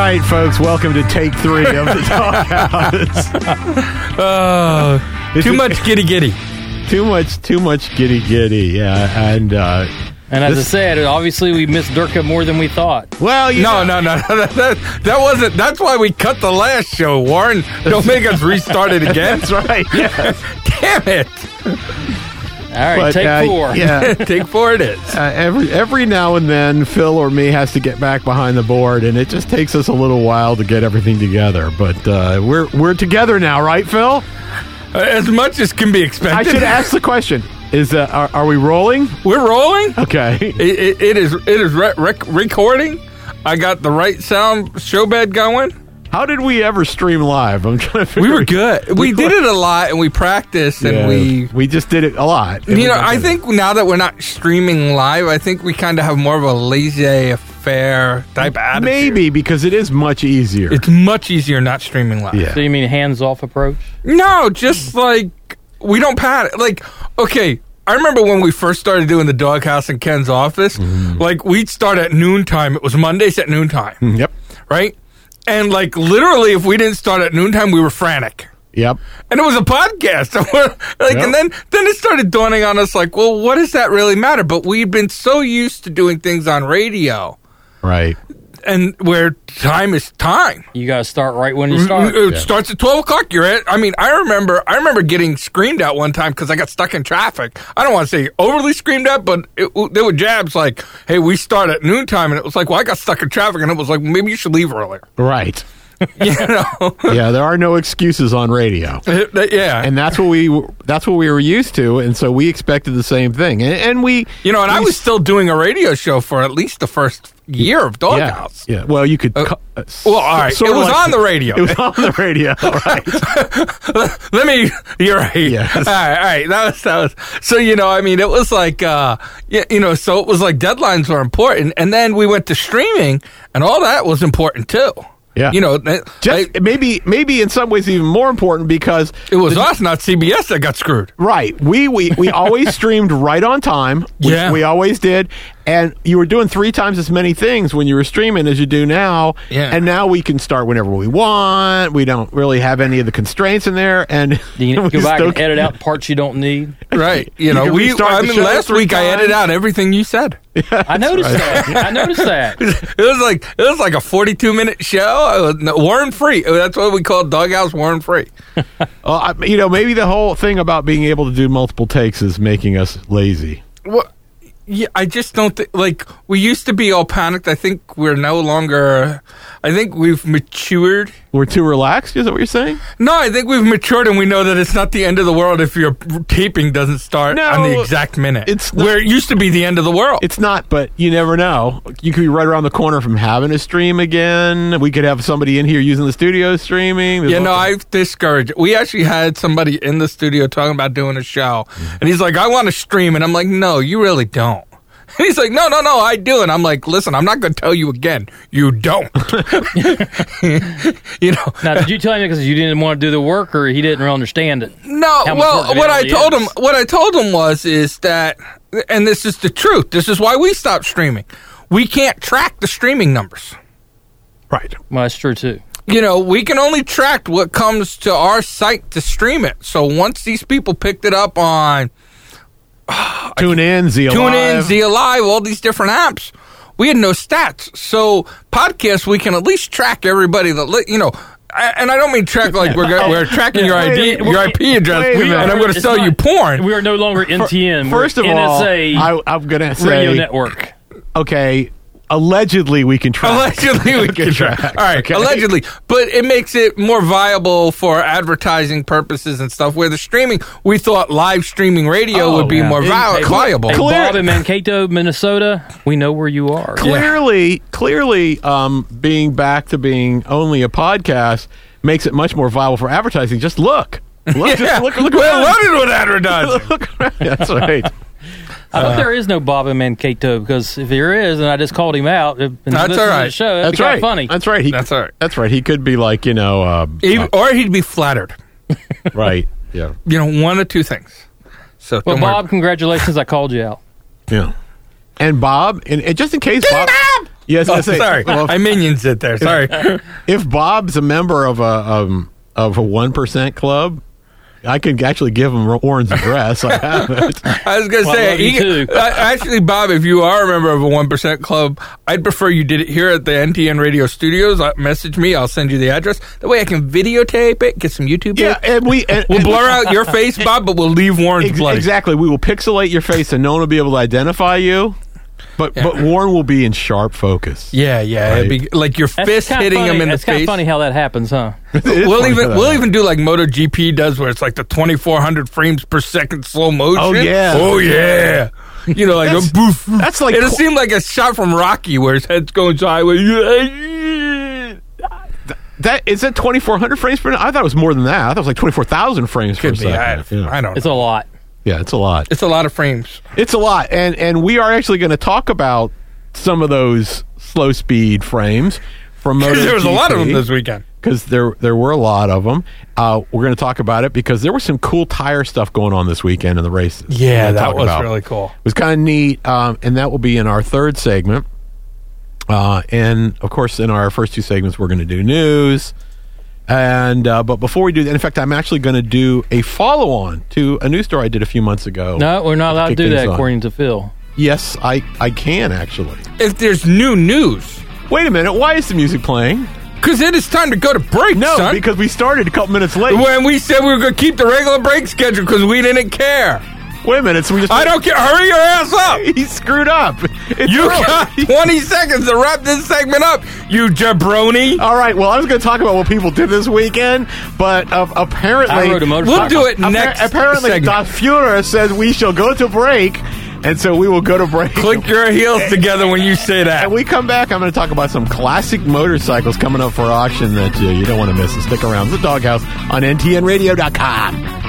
right, folks. Welcome to take 3 of the Doghouse. Too much giddy. Too much giddy. Yeah, and as I said, obviously we missed Durka more than we thought. Well, No. That wasn't. That's why we cut the last show, Warren. Don't make us restart it again. That's right. Yeah. Damn it. All right, take 4. Yeah. Take 4 it is. Every now and then, Phil or me has to get back behind the board, and it just takes us a little while to get everything together. But we're together now, right, Phil? As much as can be expected. I should ask the question: are we rolling? We're rolling. Okay. It is recording. I got the right sound show bed going. How did we ever stream live? I'm trying to figure. We were good. We did it a lot, and we practiced, and we just did it a lot. I think now that we're not streaming live, I think we kind of have more of a laissez-faire type attitude. Maybe because it is much easier. It's much easier not streaming live. Yeah. So you mean hands-off approach? No, just like we don't pat. Like, okay, I remember when we first started doing the Doghouse in Ken's office. Like, we'd start at noontime. It was Mondays at noontime. Yep. Right. And, like, literally, if we didn't start at noontime, we were frantic. Yep. And it was a podcast. And then it started dawning on us, like, well, what does that really matter? But we'd been so used to doing things on radio. Right. And where time is time. You got to start right when you start. It starts at 12 o'clock. You're at. I mean, I remember getting screamed at one time because I got stuck in traffic. I don't want to say overly screamed at, but there were jabs like, "Hey, we start at noontime," and it was like, "Well, I got stuck in traffic," and it was like, "Maybe you should leave earlier." Right. You know. Yeah, there are no excuses on radio. Yeah, and that's what we were used to, and so we expected the same thing. And we, I was still doing a radio show for at least the first year of Doghouse. Yeah. Well, you could. Well, all right. It was on the radio. It was on the radio. Right. You're right. Yes. All right. That was. So I mean, it was like, so it was like deadlines were important, and then we went to streaming, and all that was important too. Yeah. Maybe in some ways even more important because it was us, not CBS, that got screwed. Right. We always streamed right on time. We always did. And you were doing 3 times as many things when you were streaming as you do now. Yeah. And now we can start whenever we want. We don't really have any of the constraints in there. And you go back and edit out parts you don't need. Right. Last week I edited out everything you said. Yeah, I noticed that. It was like a 42-minute show. Warren free. That's what we call Doghouse Warren free. Well, maybe the whole thing about being able to do multiple takes is making us lazy. Well, yeah, I just don't think, like, we used to be all panicked. I think we're no longer, I think we've matured. We're too relaxed? Is that what you're saying? No, I think we've matured and we know that it's not the end of the world if your taping doesn't start on the exact minute. It's not, where it used to be the end of the world. It's not, but you never know. You could be right around the corner from having a stream again. We could have somebody in here using the studio streaming. I've discouraged it. We actually had somebody in the studio talking about doing a show. And he's like, I want to stream. And I'm like, no, you really don't. And he's like, no, I do. And I'm like, listen, I'm not going to tell you again. You don't. Now, did you tell him because you didn't want to do the work, or he didn't really understand it? No. Well, what I told him is that, and this is the truth. This is why we stopped streaming. We can't track the streaming numbers. Right. Well, that's true too. We can only track what comes to our site to stream it. So once these people picked it up on TuneIn, Z Alive, all these different apps, we had no stats. So podcasts, we can at least track everybody that, and I don't mean track like we're tracking your IP address, and I'm going to sell you porn. We are no longer NTN. First of all, I'm going to say radio network. Okay. Allegedly, we can track. All right, okay. Allegedly. But it makes it more viable for advertising purposes and stuff, where the streaming, we thought live streaming radio would be more viable. Bob in Mankato, Minnesota, we know where you are. Clearly, being back to being only a podcast makes it much more viable for advertising. Just look. Look around. We're loaded with advertising. Look around. That's right. I hope there is no Bob in Mankato, because if there is, and I just called him out, that's all right. Show, that's right. Funny. That's right. That's all right. That's right. He could be like, or he'd be flattered. Right. Yeah. One of two things. So, Bob, congratulations! I called you out. Yeah. And Bob, and just in case, Bob. Yes, sorry. I minions it there. Sorry. If Bob's a member of a 1% club, I could actually give him Warren's address. I have it. I was going to say, actually, Bob, if you are a member of a 1% club, I'd prefer you did it here at the NTN Radio Studios. Message me. I'll send you the address. That way I can videotape it, get some YouTube. Yeah, and we'll blur out your face, Bob, but we'll leave Warren's bloody. Exactly. We will pixelate your face and no one will be able to identify you. But Warren will be in sharp focus. Yeah. Right? It'd be like your fist hitting him in the face. It's kind of funny how that happens, huh? We'll even do like MotoGP does, where it's like the 2,400 frames per second slow motion. Oh yeah. You know, like a boof. That's like it seemed like a shot from Rocky, where his head's going sideways. That is it. 2,400 frames per second. I thought it was more than that. I thought it was like 24,000 frames per second. I don't know. It's a lot. Yeah, it's a lot. It's a lot of frames. It's a lot. And we are actually going to talk about some of those slow speed frames from MotoGP. There was a lot of them this weekend. Because there were a lot of them. We're going to talk about it because there was some cool tire stuff going on this weekend in the races. Yeah, that was really cool. It was kind of neat. And that will be in our third segment. And, of course, in our first two segments, we're going to do news. And but before we do that, in fact, I'm actually going to do a follow-on to a news story I did a few months ago. No, we're not allowed to do that, according to Phil. Yes, I can, actually. If there's new news. Wait a minute. Why is the music playing? Because it is time to go to break, son. Because we started a couple minutes late. When we said we were going to keep the regular break schedule because we didn't care. Wait a minute. So I don't care. Hurry your ass up. He screwed up. You got 20 seconds to wrap this segment up, you jabroni. All right. Well, I was going to talk about what people did this weekend, but apparently... I rode a motorcycle. We'll do it next Apparently, segment. Das Fuhrer says we shall go to break, and so we will go to break. Click your heels together when you say that. And we come back, I'm going to talk about some classic motorcycles coming up for auction that you don't want to miss. So stick around. The Doghouse on ntnradio.com.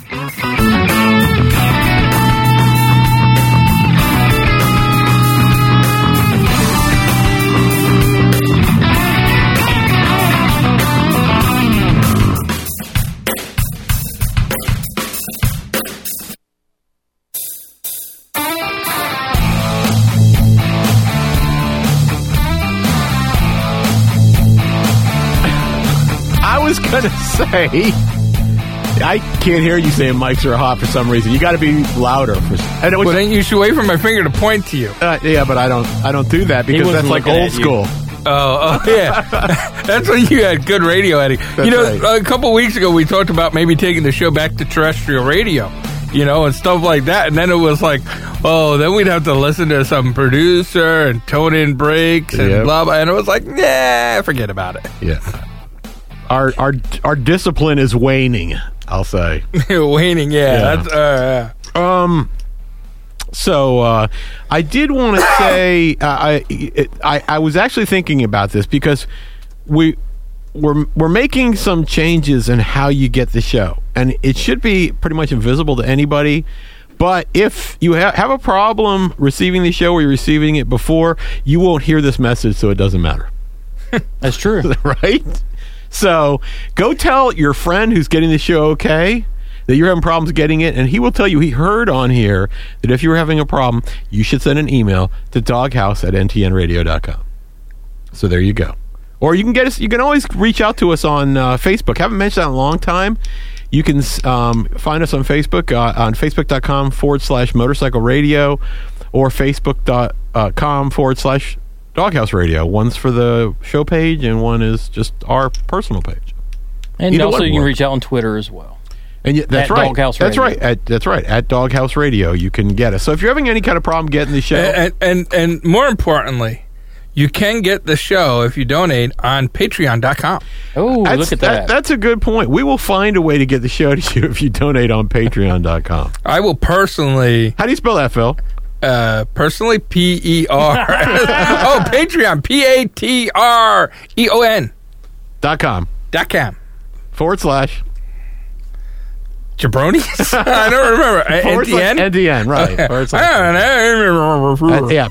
Gonna say, I can't hear you saying mics are hot for some reason. You got to be louder. Well, then you should wait for my finger to point to you. Yeah, but I don't do that because that's like old school. Oh yeah, that's when you had good radio, Eddie. Right. A couple weeks ago we talked about maybe taking the show back to terrestrial radio, and stuff like that. And then it was like, then we'd have to listen to some producer and tone in breaks and blah blah. And it was like, nah, forget about it. Yeah. Our discipline is waning, I'll say. Waning, yeah. So I did want to say I was actually thinking about this because we're making some changes in how you get the show, and it should be pretty much invisible to anybody. But if you have a problem receiving the show or you're receiving it before, you won't hear this message, so it doesn't matter. That's true, right? So go tell your friend who's getting the show okay that you're having problems getting it, and he will tell you he heard on here that if you were having a problem, you should send an email to doghouse@ntnradio.com. So there you go. Or you can get us. You can always reach out to us on Facebook. Haven't mentioned that in a long time. You can find us on Facebook on facebook.com/motorcycle radio or facebook.com/Doghouse Radio. One's for the show page, and one is just our personal page. And also, you can reach out on Twitter as well. And that's right. Doghouse Radio. That's right. At Doghouse Radio, you can get us. So if you're having any kind of problem getting the show, and more importantly, you can get the show if you donate on Patreon.com. Oh, look at that. That's a good point. We will find a way to get the show to you if you donate on Patreon.com. I will personally. How do you spell that, Phil? Personally, PER. Oh, Patreon. PATREON.com. // Jabronis? I don't remember. NTN? NTN, right. Yeah,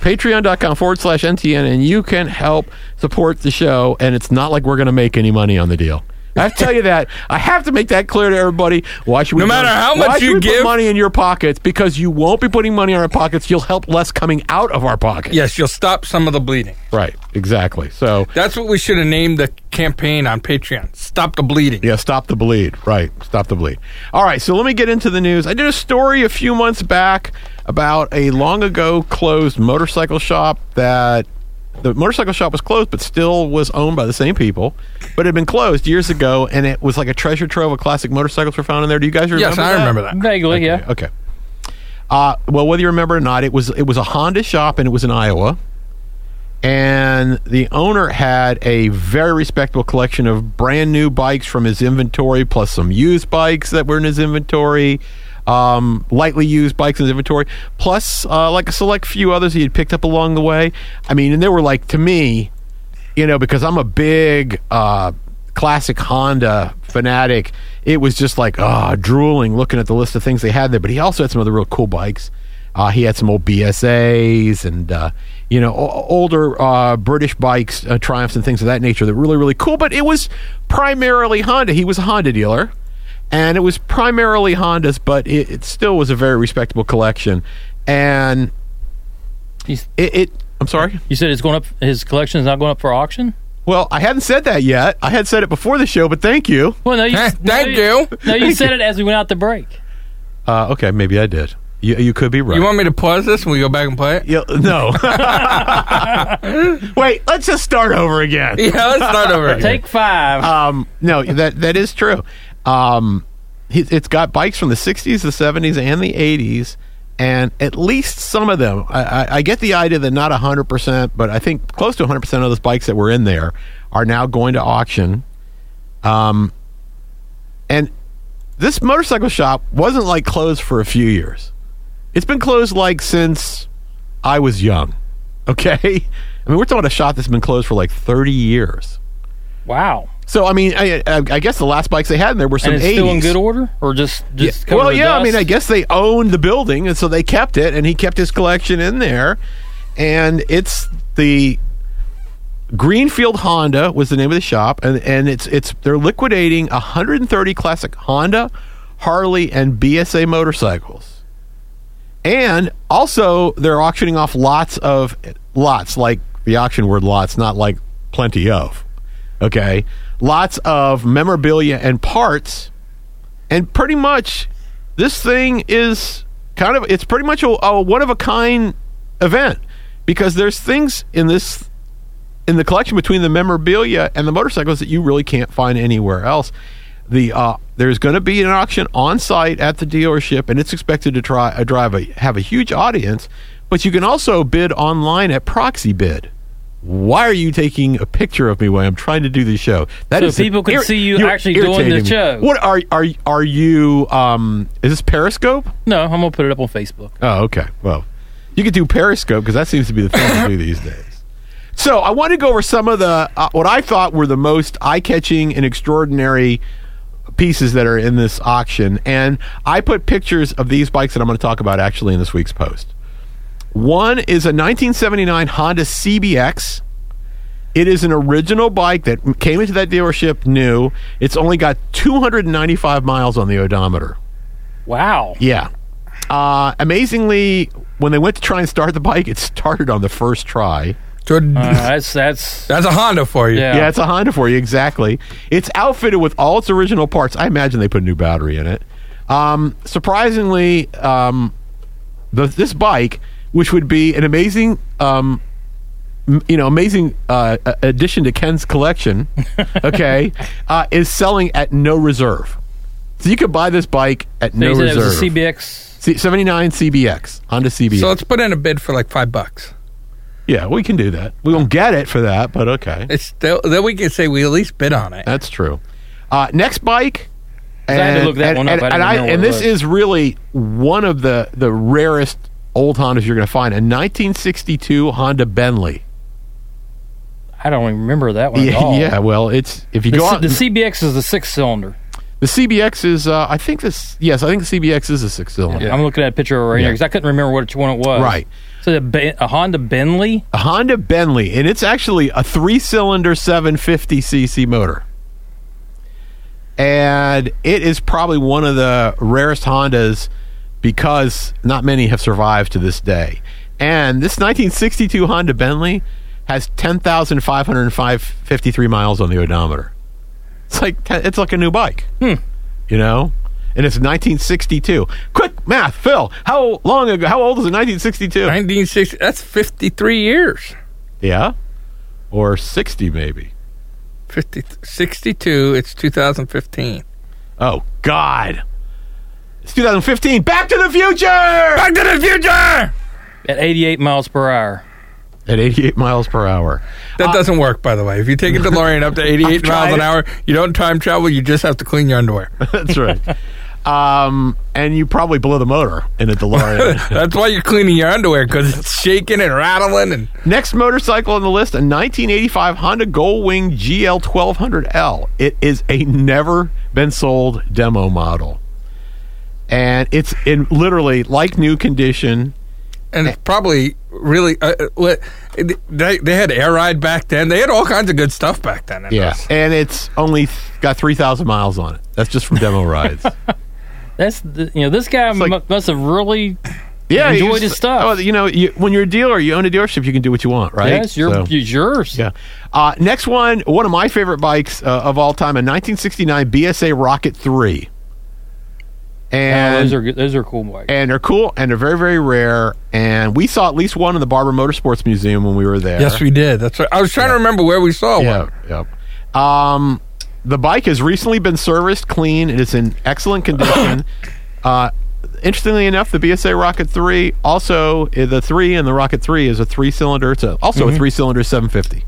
patreon.com/NTN, and you can help support the show, and it's not like we're going to make any money on the deal. I tell you that. I have to make that clear to everybody. Why should we? No matter how why much should you we give, put money in your pockets, because you won't be putting money in our pockets. You'll help less coming out of our pockets. yes, you'll stop some of the bleeding. Right. Exactly. So That's what we should have named the campaign on Patreon. Stop the bleeding. yeah, stop the bleed. Right. Stop the bleed. All right. So let me get into the news. I did a story a few months back about a long ago closed motorcycle shop that. The motorcycle shop was closed, but still was owned by the same people. But it had been closed years ago, and it was like a treasure trove of classic motorcycles were found in there. Do you guys remember Yes, I that? remember that. Vaguely, yeah. Okay. Well, whether you remember or not, it was a Honda shop, and it was in Iowa. And the owner had a very respectable collection of brand new bikes from his inventory, plus some used bikes that were in his inventory. Lightly used bikes in his inventory, plus like a select few others he had picked up along the way. I mean, and they were like, to me, because I'm a big classic Honda fanatic, it was just like drooling looking at the list of things they had there. But he also had some other real cool bikes. He had some old BSAs and older British bikes, Triumphs and things of that nature that were really, really cool. But it was primarily Honda. He was a Honda dealer. And it was primarily Hondas, but it still was a very respectable collection. And I'm sorry? You said it's going up. His collection is not going up for auction. Well, I hadn't said that yet. I had said it before the show, but thank you. Well, no, you. Thank you. No, you said it as we went out to break. Okay, maybe I did. You could be right. You want me to pause this and we go back and play it? Yeah, no. Wait, let's just start over again. Yeah, let's start over again. Take 5. No, that is true. It's got bikes from the 60s, the 70s, and the 80s, and at least some of them. I get the idea that not 100%, but I think close to 100% of those bikes that were in there are now going to auction. And this motorcycle shop wasn't like closed for a few years. It's been closed like since I was young. Okay? I mean, we're talking about a shop that's been closed for like 30 years. Wow. So, I mean, I guess the last bikes they had in there were some and 80s. it's still in good order? Or just covered well, with yeah, dust? I mean, I guess they owned the building, and so they kept it, and he kept his collection in there. And it's the Greenfield Honda was the name of the shop, and they're liquidating 130 classic Honda, Harley, and BSA motorcycles. And also, they're auctioning off lots, like the auction word lots, not like plenty of. Okay? Lots of memorabilia and parts. And pretty much, this thing is it's pretty much a one-of-a-kind event. Because there's things in the collection between the memorabilia and the motorcycles that you really can't find anywhere else. There's going to be an auction on site at the dealership, and it's expected to have a huge audience. But you can also bid online at Proxy Bid. Why are you taking a picture of me while I'm trying to do the show? So people can see you actually doing the show. What are you? Is this Periscope? No, I'm gonna put it up on Facebook. Oh, okay. Well, you could do Periscope because that seems to be the thing to do these days. So I want to go over some of the what I thought were the most eye-catching and extraordinary pieces that are in this auction, and I put pictures of these bikes that I'm going to talk about actually in this week's post. One is a 1979 Honda CBX. It is an original bike that came into that dealership new. It's only got 295 miles on the odometer. Wow. Yeah. Amazingly, when they went to try and start the bike, it started on the first try. That's a Honda for you. Yeah, it's a Honda for you, exactly. It's outfitted with all its original parts. I imagine they put a new battery in it. Surprisingly, this bike, which would be an amazing addition to Ken's collection, okay, is selling at no reserve. So you could buy this bike at no reserve. It was a CBX? 79 CBX, Honda CBX. So let's put in a bid for like $5. Yeah, we can do that. We won't get it for that, but okay. Then we can say we at least bid on it. That's true. Next bike. I had to look that one up. And this is really one of the rarest old Hondas you're going to find. A 1962 Honda Bentley. I don't even remember that one at all. Yeah, well, it's if you go out. The CBX is the 6-cylinder. The CBX is, I think the CBX is a 6-cylinder. Yeah, I'm looking at a picture right here because I couldn't remember which one it was. Right. So a Honda Bentley? A Honda Bentley, and it's actually a 3-cylinder 750cc motor. And it is probably one of the rarest Hondas because not many have survived to this day. And this 1962 Honda Bentley has 10,553 miles on the odometer. It's like a new bike, you know? And it's 1962. Quick math, Phil. How old is it 1962? 1960. That's 53 years. Yeah? Or 60 maybe. 62. It's 2015. Oh, God. It's 2015. Back to the future! Back to the future! At 88 miles per hour. At 88 miles per hour. That doesn't work, by the way. If you take a DeLorean up to 88 miles an hour, you don't time travel. You just have to clean your underwear. That's right. And you probably blow the motor in a DeLorean. That's why you're cleaning your underwear, because it's shaking and rattling. And Next motorcycle on the list, a 1985 Honda Goldwing GL 1200L. It is a never-been-sold demo model. And it's in literally like new condition. And it's probably really... they had air ride back then. They had all kinds of good stuff back then. And it's only got 3,000 miles on it. That's just from demo rides. This guy must have really enjoyed his stuff. Oh, when you're a dealer, you own a dealership, you can do what you want, right? Yes, it's yours. Yeah. Next one of my favorite bikes of all time, a 1969 BSA Rocket 3. And those are cool bikes. And they're cool, and they're very, very rare. And we saw at least one in the Barber Motorsports Museum when we were there. Yes, we did. That's right. I was trying to remember where we saw one. Yep. The bike has recently been serviced, clean. It is in excellent condition. Interestingly enough, the BSA Rocket 3, also the 3 in the Rocket 3 is a 3-cylinder. It's also a 3-cylinder 750.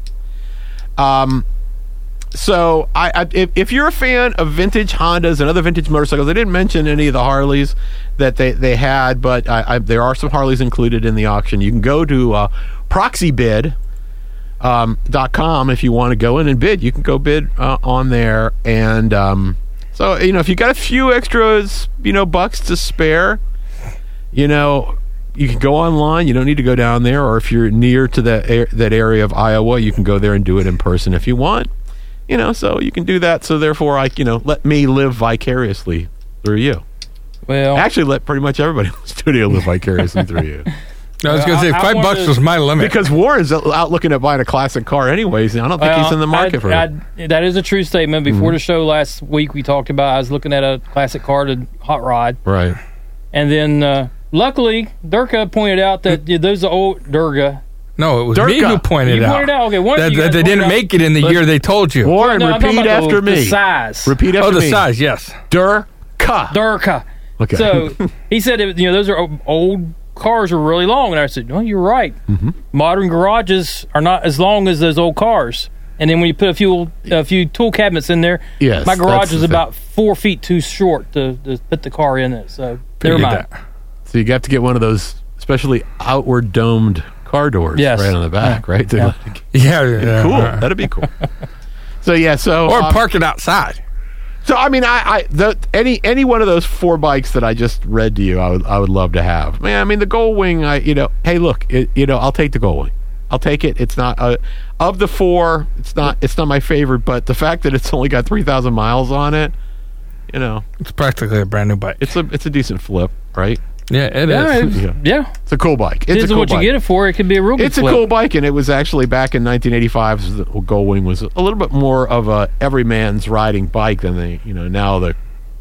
So if you're a fan of vintage Hondas and other vintage motorcycles, I didn't mention any of the Harleys that they had, but there are some Harleys included in the auction. You can go to proxybid.com if you want to go in and bid. You can go bid on there. And so, if you got a few extras, bucks to spare, you can go online. You don't need to go down there. Or if you're near to that area of Iowa, you can go there and do it in person if you want. So you can do that. So therefore, let me live vicariously through you. Well, actually, let pretty much everybody in the studio live vicariously through you. I was going to say $5 was my limit, because Warren's out looking at buying a classic car anyways. And I don't think he's in the market for it. That is a true statement. Before the show last week, we talked about I was looking at a classic car to hot rod, right? And then luckily, Durka pointed out that those are old Durga. No, it was me who pointed out. Okay, that they didn't make it in the year they told you. Warren, repeat after me. The size. Repeat after me. Oh, the size, yes. Durka. Okay. So he said, those are old cars are really long, and I said, no, you're right. Mm-hmm. Modern garages are not as long as those old cars. And then when you put a few tool cabinets in there, yes, my garage is about 4 feet too short to put the car in it. So never mind. So you have to get one of those, especially outward domed car doors, right on the back, right? Yeah, cool. That'd be cool. Or park it outside. So I mean, any one of those 4 bikes that I just read to you, I would love to have. Man, I mean, the Goldwing, hey, look, I'll take the Goldwing. I'll take it. It's not of the 4. It's not my favorite, but the fact that it's only got 3,000 miles on it, it's practically a brand new bike. It's a decent flip, right? Yeah, it is. Yeah. It's a cool bike. It's a cool bike. What you get it for, it could be a real good flip. It's a cool bike, and it was actually back in 1985. The Goldwing was a little bit more of a everyman's riding bike than the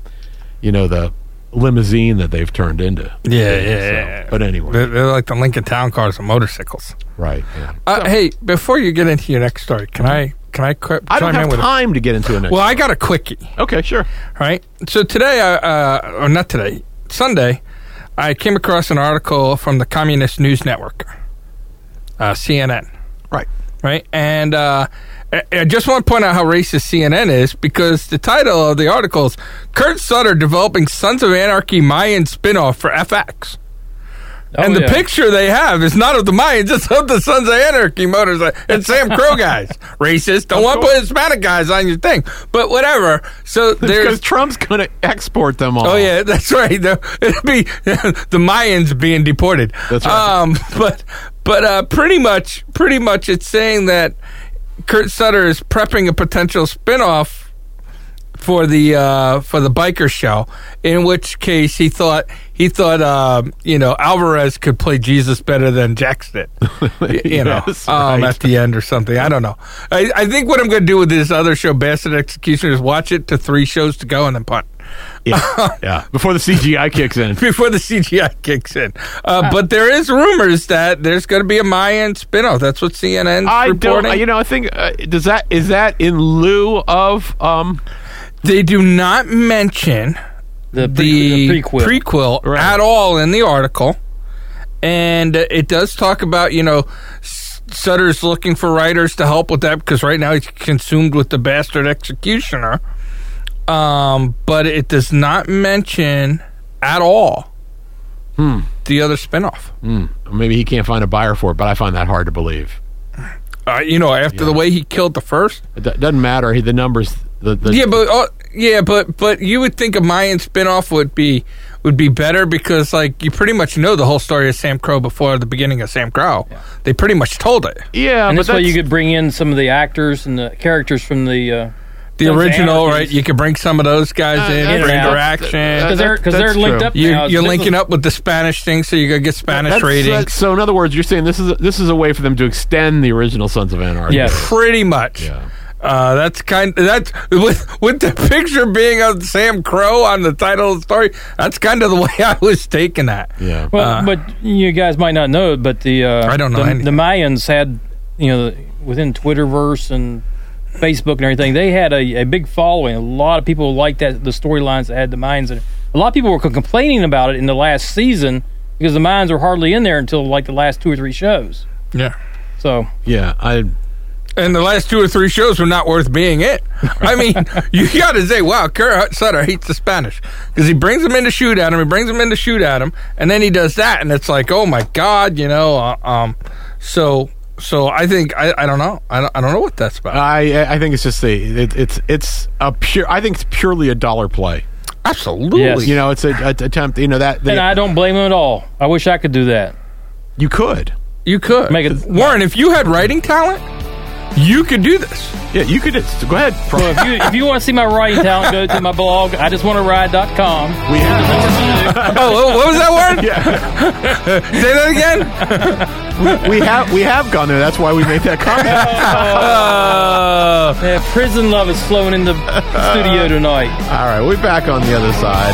limousine that they've turned into. Yeah. But anyway, they're like the Lincoln Town Cars and motorcycles. Right. Yeah. Hey, before you get into your next story, can I I don't have time to get into the next. Well, I got a quickie. Okay, sure. All right. So today, or not today, Sunday, I came across an article from the Communist News Network, CNN. Right. And I just want to point out how racist CNN is, because the title of the article is Kurt Sutter developing Sons of Anarchy Mayan spinoff for FX. And the picture they have is not of the Mayans, it's of the Sons of Anarchy motors and Sam Crow guys. Racist. Don't want to put Hispanic guys on your thing. But whatever. So because Trump's going to export them all. Oh, yeah, that's right. It'll be the Mayans being deported. That's right. But pretty much it's saying that Kurt Sutter is prepping a potential spinoff for the biker show. In which case, he thought Alvarez could play Jesus better than Jax did. Yes, right. At the end or something. I don't know. I think what I'm going to do with this other show, Bastard Executioner, is watch it to 3 shows to go and then punt. Yeah. Before the CGI kicks in. Before the CGI kicks in. But there is rumors that there's going to be a Mayan spinoff. That's what CNN's reporting. I think is that in lieu of They do not mention The prequel Right. at all in the article. And it does talk about, Sutter's looking for writers to help with that because right now he's consumed with the Bastard Executioner. But it does not mention at all the other spinoff. maybe he can't find a buyer for it, but I find that hard to believe. After the way he killed the first. It doesn't matter. The numbers. But you would think a Mayan spinoff would be better because you pretty much know the whole story of Sam Crow before the beginning of Sam Crow. Yeah. They pretty much told it. Yeah, and but that's why you could bring in some of the actors and the characters from the original, right? You could bring some of those guys in for interaction because they're linked up. You're linking up with the Spanish thing, so you're gonna get Spanish ratings. So in other words, you're saying this is a way for them to extend the original Sons of Anarchy. Yeah, pretty much. Yeah. That's with the picture being of Sam Crow on the title of the story. That's kind of the way I was taking that. Yeah. Well, but you guys might not know, but I don't know the Mayans had within Twitterverse and Facebook and everything, they had a big following. A lot of people liked the storylines that had the Mayans in it. A lot of people were complaining about it in the last season because the Mayans were hardly in there until the last 2 or 3 shows. Yeah. So yeah, and the last 2 or 3 shows were not worth being it. I mean, you got to say, wow, Kurt Sutter hates the Spanish. Because he brings them in to shoot at him, and then he does that, and it's like, oh my God, So I think, I don't know. I don't know what that's about. I think it's just it's a pure. I think it's purely a dollar play. Absolutely. Yes. It's an attempt. And I don't blame him at all. I wish I could do that. You could. Make it, Warren, if you had writing talent, you could do this. Yeah, you could. Go ahead. Well, if you want to see my writing talent, go to my blog, IJustWantToRide.com. We have. What was that word? Yeah. Say that again. we have gone there. That's why we made that comment. Yeah, prison love is flowing in the studio tonight. All right, we're back on the other side.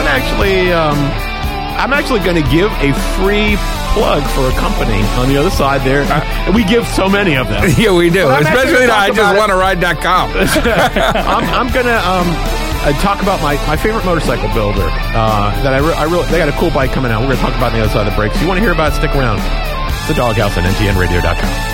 I'm actually going to give a free plug for a company on the other side there. We give so many of them. Yeah, we do. But especially at IJustWantToRide.com. I'm going to talk about my favorite motorcycle builder that I really they got a cool bike coming out. We're going to talk about it on the other side of the break. So you want to hear about it, stick around. It's the Doghouse on NTNRadio.com.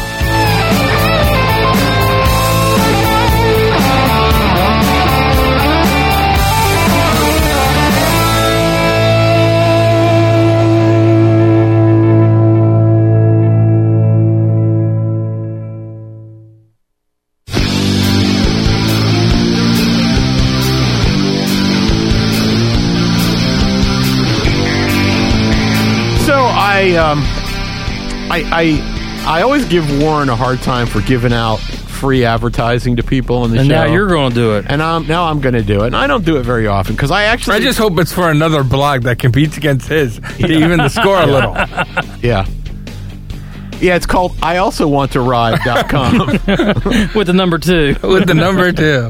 I always give Warren a hard time for giving out free advertising to people on the show. And now you're going to do it. And now I'm going to do it. And I don't do it very often because I just hope it's for another blog that competes against his to even the score a little. Yeah. Yeah, it's called IAlsoWantToRide.com. With the number 2. With the number 2.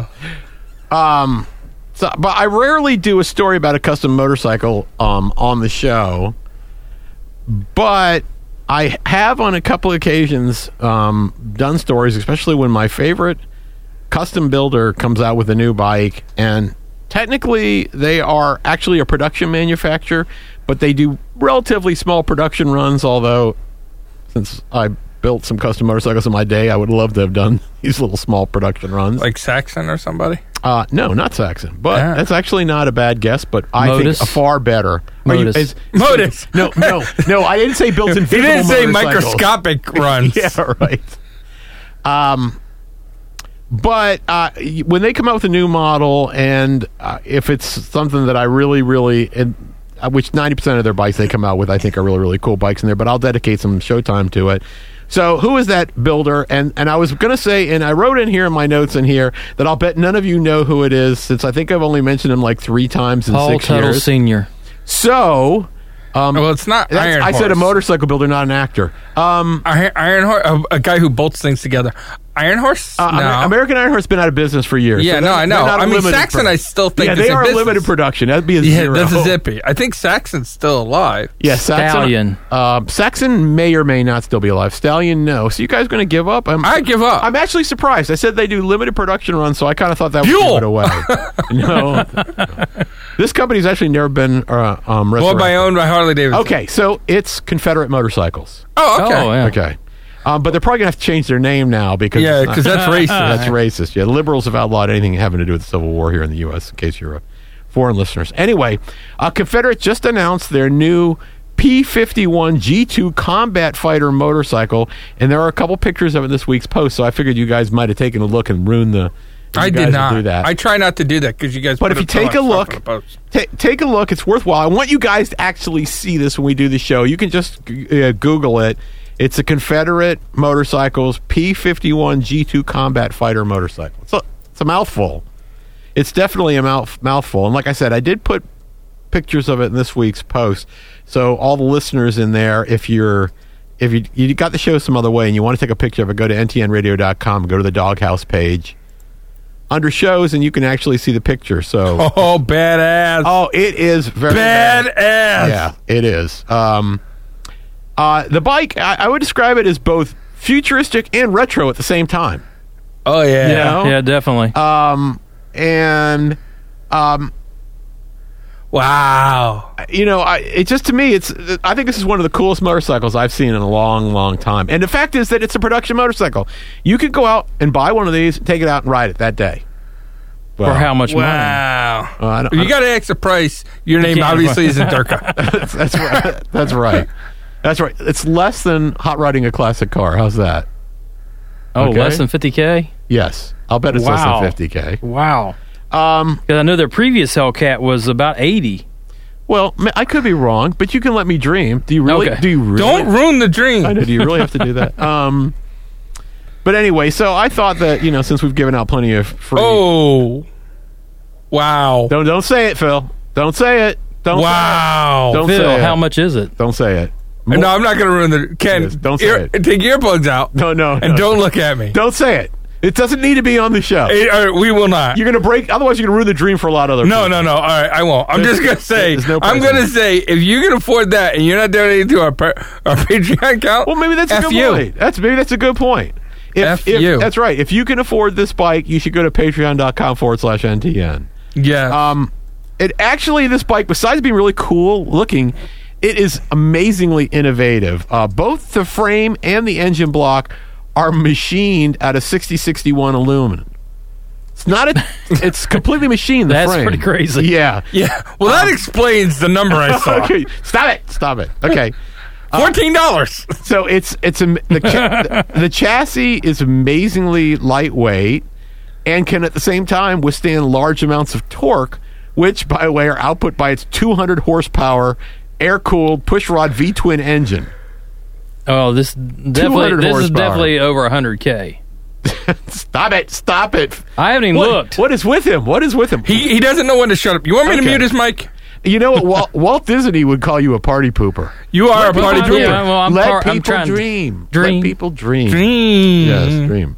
But I rarely do a story about a custom motorcycle on the show. But I have on a couple of occasions done stories, especially when my favorite custom builder comes out with a new bike. And technically, they are actually a production manufacturer, but they do relatively small production runs, although since I built some custom motorcycles in my day, I would love to have done these little small production runs. Like Saxon or somebody? No, not Saxon. But that's actually not a bad guess, but I Modus. think a far better. Modus. No, I didn't say built invisible. He didn't say motorcycles. microscopic runs. Yeah, right. But when they come out with a new model, and if it's something that I really, really, which 90% of their bikes they come out with, I think are really, really cool bikes in there, but I'll dedicate some showtime to it. So who is that builder? And I was going to say, and I wrote in here in my notes in here that I'll bet none of you know who it is, since I think I've only mentioned him like 3 times in Paul 6 Tuttle years. Sr. So, well, it's not Iron I Horse. said a motorcycle builder, not an actor. Iron Horse, a guy who bolts things together. Iron Horse? No. American Iron Horse has been out of business for years. Yeah, so no, I know. they're not I mean, limited Saxon, I still think they is in are business. limited production. That'd be a Yeah, zero. that's a zippy. I think Saxon's still alive. Yeah, Saxon. Stallion. Saxon may or may not still be alive. Stallion, no. So you guys going to give up? I give up. I'm actually surprised. I said they do limited production runs, so I kind of thought that would Fuel! give it away. No. This company's actually never been resurrected. Well, owned by Harley Davidson. Okay, so it's Confederate Motorcycles. Oh, okay. Oh, yeah. Okay. But they're probably going to have to change their name now because Yeah, because that's racist. that's racist. Yeah, liberals have outlawed anything having to do with the Civil War here in the U.S., in case you're foreign listeners. Anyway, Confederate just announced their new P-51 G2 combat fighter motorcycle, and there are a couple pictures of it in this week's post, so I figured you guys might have taken a look and ruined the... I you did guys not. do that. I try not to do that because you guys. But put if you up so take a much look, stuff on the post. take a look. It's worthwhile. I want you guys to actually see this when we do the show. You can just Google it. It's a Confederate Motorcycles P-51 G2 combat fighter motorcycle. It's a mouthful. It's definitely a mouthful. And like I said, I did put pictures of it in this week's post. So all the listeners in there, if you got the show some other way and you want to take a picture of it, go to ntnradio.com, go to the Doghouse page under shows, and you can actually see the picture. So, Oh, badass! oh, it is very badass! Yeah, it is. The bike, I would describe it as both futuristic and retro at the same time. Oh yeah. You know? Yeah, definitely. And Wow. you know, it just, to me, I think this is one of the coolest motorcycles I've seen in a long, long time. And the fact is that it's a production motorcycle. You could go out and buy one of these, take it out and ride it that day. For how much money? Wow. I If you got to ask the price, your name can't- obviously isn't Durka. That's right. That's right. That's right. It's less than hot rodding a classic car. How's that? Oh, Okay. less than 50K? Yes. I'll bet it's Wow. less than 50K. Wow. Because I know their previous Hellcat was about 80. Well, I could be wrong, but you can let me dream. Do you really? Okay. Do you really? Don't ruin the dream. I know. Do you really have to do that? But anyway, so I thought that, since we've given out plenty of free. Oh. Wow. Don't say it, Phil. Don't say it. Don't. Wow. Say it. Don't Phil, say it. how much is it? Don't say it. No, I'm not going to ruin the... Ken, Yes, don't say it. Take earplugs out. No. And don't look at me. Don't say it. It doesn't need to be on the show. We will not. You're going to break. Otherwise, you're going to ruin the dream for a lot of other No. people. All right, I won't. I'm just going to say, there's no I'm going to precedent. say, if you can afford that and you're not donating to our Patreon account, Well, maybe that's a F good you. point. That's a good point. F you. That's right. If you can afford this bike, you should go to patreon.com/NTN. Yeah. It actually, this bike, besides being really cool looking, it is amazingly innovative. Both the frame and the engine block are machined out of 6061 aluminum. It's completely machined, the That's frame. pretty crazy. Yeah. yeah. Well, that explains the number I saw. Okay. Stop it. Okay. $14. So the chassis is amazingly lightweight and can at the same time withstand large amounts of torque, which, by the way, are output by its 200 horsepower air-cooled pushrod V-twin engine. Oh, this is 200 horsepower. definitely over 100K. Stop it. I haven't even looked. What is with him? He doesn't know when to shut up. You want me to Okay. mute his mic? You know what? Walt Disney would call you a party pooper. You are a party people- dreamer. yeah, well, I'm Let people trying to dream. dream. Let people dream. Dream. Yes, dream.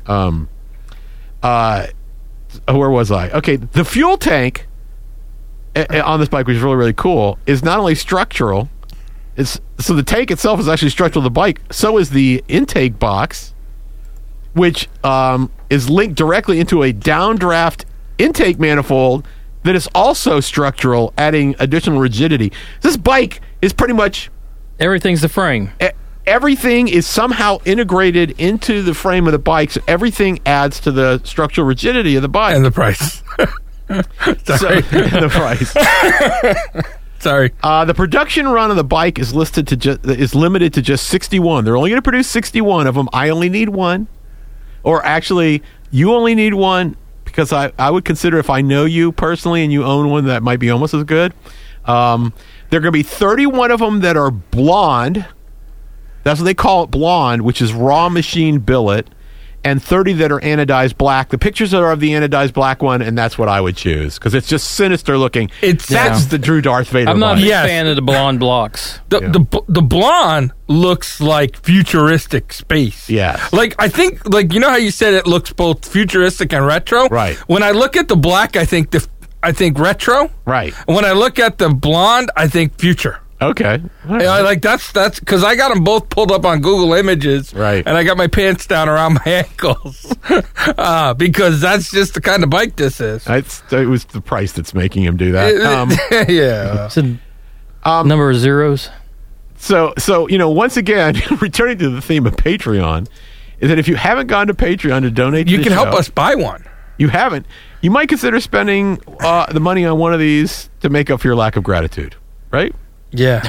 Where was I? Okay, the fuel tank on this bike, which is really, really cool, is not only structural. So the tank itself is actually structural to the bike. So is the intake box, which is linked directly into a downdraft intake manifold that is also structural, adding additional rigidity. This bike is pretty much Everything's the frame. everything is somehow integrated into the frame of the bike, so everything adds to the structural rigidity of the bike. And the price. Sorry. The price. Sorry. The production run of the bike is limited to just 61. They're only going to produce 61 of them. I only need one, or actually, you only need one, because I would consider, if I know you personally and you own one, that might be almost as good. There are going to be 31 of them that are blonde. That's what they call it, blonde, which is raw machine billet, and 30 that are anodized black. The pictures are of the anodized black one, and that's what I would choose because it's just sinister looking. That's the Drew Darth Vader. I'm not a body. big fan of the blonde blocks. The blonde looks like futuristic space. Yes. Like, I think, like, you know how you said it looks both futuristic and retro? Right. When I look at the black, I think retro. Right. When I look at the blonde, I think future. Okay. All Yeah, right. like that's because I got them both pulled up on Google Images, Right. And I got my pants down around my ankles because that's just the kind of bike this is. It was the price that's making him do that. Yeah. It's a number of zeros. So once again, returning to the theme of Patreon, is that if you haven't gone to Patreon to donate to You the can help show, us buy one. you haven't, you might consider spending the money on one of these to make up for your lack of gratitude, right? Yeah,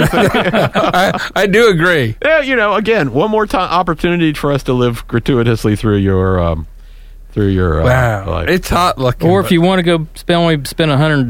I do agree. Yeah, again, one more time opportunity for us to live gratuitously through your Wow, life. it's hot looking. Or if you want to go spend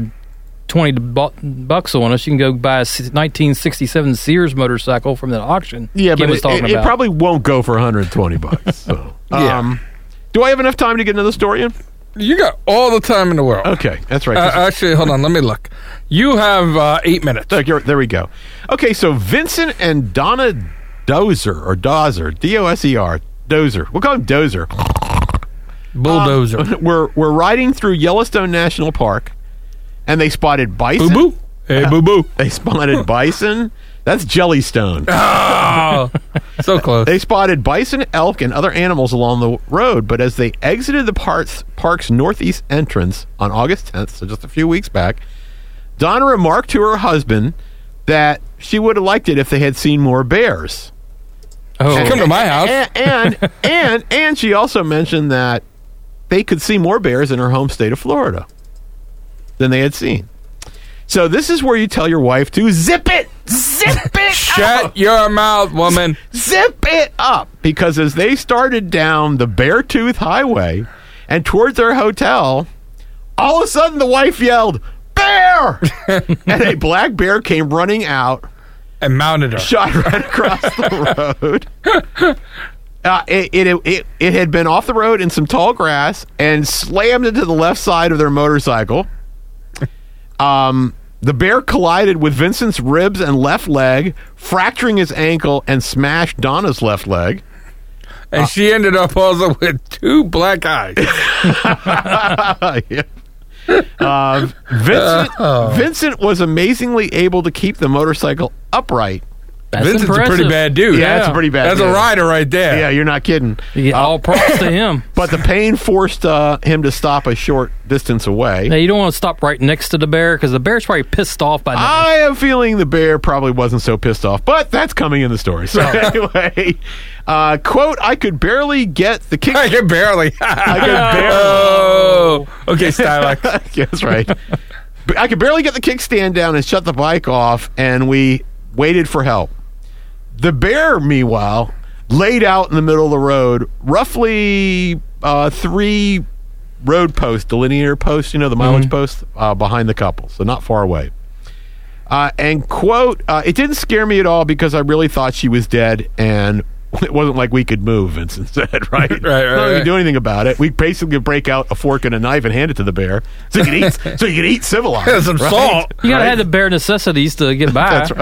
$120 on us, you can go buy a 1967 Sears motorcycle from that auction. Yeah, Kim but was talking it about. probably won't go for $120. So, Yeah. do I have enough time to get another story in? you got all the time in the world. Okay, that's right. Actually, hold on, let me look. You have 8 minutes. There we go. Okay, so Vincent and Donna Dozer, D-O-S-E-R, Dozer. We'll call him Dozer. Bulldozer. We're riding through Yellowstone National Park, and they spotted bison. Boo boo. Hey, boo boo. They spotted bison. That's Jellystone. Oh, so close. They spotted bison, elk, and other animals along the road, but as they exited the park's northeast entrance on August 10th, so just a few weeks back, Donna remarked to her husband that she would have liked it if they had seen more bears. Oh, come to my house. And she also mentioned that they could see more bears in her home state of Florida than they had seen. So this is where you tell your wife to zip it Shut up. your mouth, woman. Zip it up, because as they started down the Beartooth Highway and towards their hotel, all of a sudden the wife yelled, "Bear!" and a black bear came running out, And mounted her. shot right across the road. It had been off the road in some tall grass and slammed into the left side of their motorcycle. The bear collided with Vincent's ribs and left leg, fracturing his ankle, and smashed Donna's left leg. And she ended up also with 2 black eyes. Yeah. Vincent was amazingly able to keep the motorcycle upright. That's Vincent's impressive. a pretty bad dude. Yeah, that's a pretty bad That's dude. a rider right there. Yeah, you're not kidding. Yeah, all props to him. But the pain forced him to stop a short distance away. Now, you don't want to stop right next to the bear because the bear's probably pissed off by now. I am feeling the bear probably wasn't so pissed off, but that's coming in the story. So anyway, quote, I could barely get the kick. I can barely. I could barely. Oh. Okay, Stylex. Yeah, that's right. But I could barely get the kickstand down and shut the bike off, and we waited for help. The bear, meanwhile, laid out in the middle of the road, roughly 3 road posts, delineator posts, the mileage posts, behind the couple, so not far away. And quote, it didn't scare me at all because I really thought she was dead, and it wasn't like we could move, Vincent said, right? Right. Not we could do anything about it. We basically break out a fork and a knife and hand it to the bear so you can eat civilized. Some right? salt. You got to Right? have the bare necessities to get by. That's right.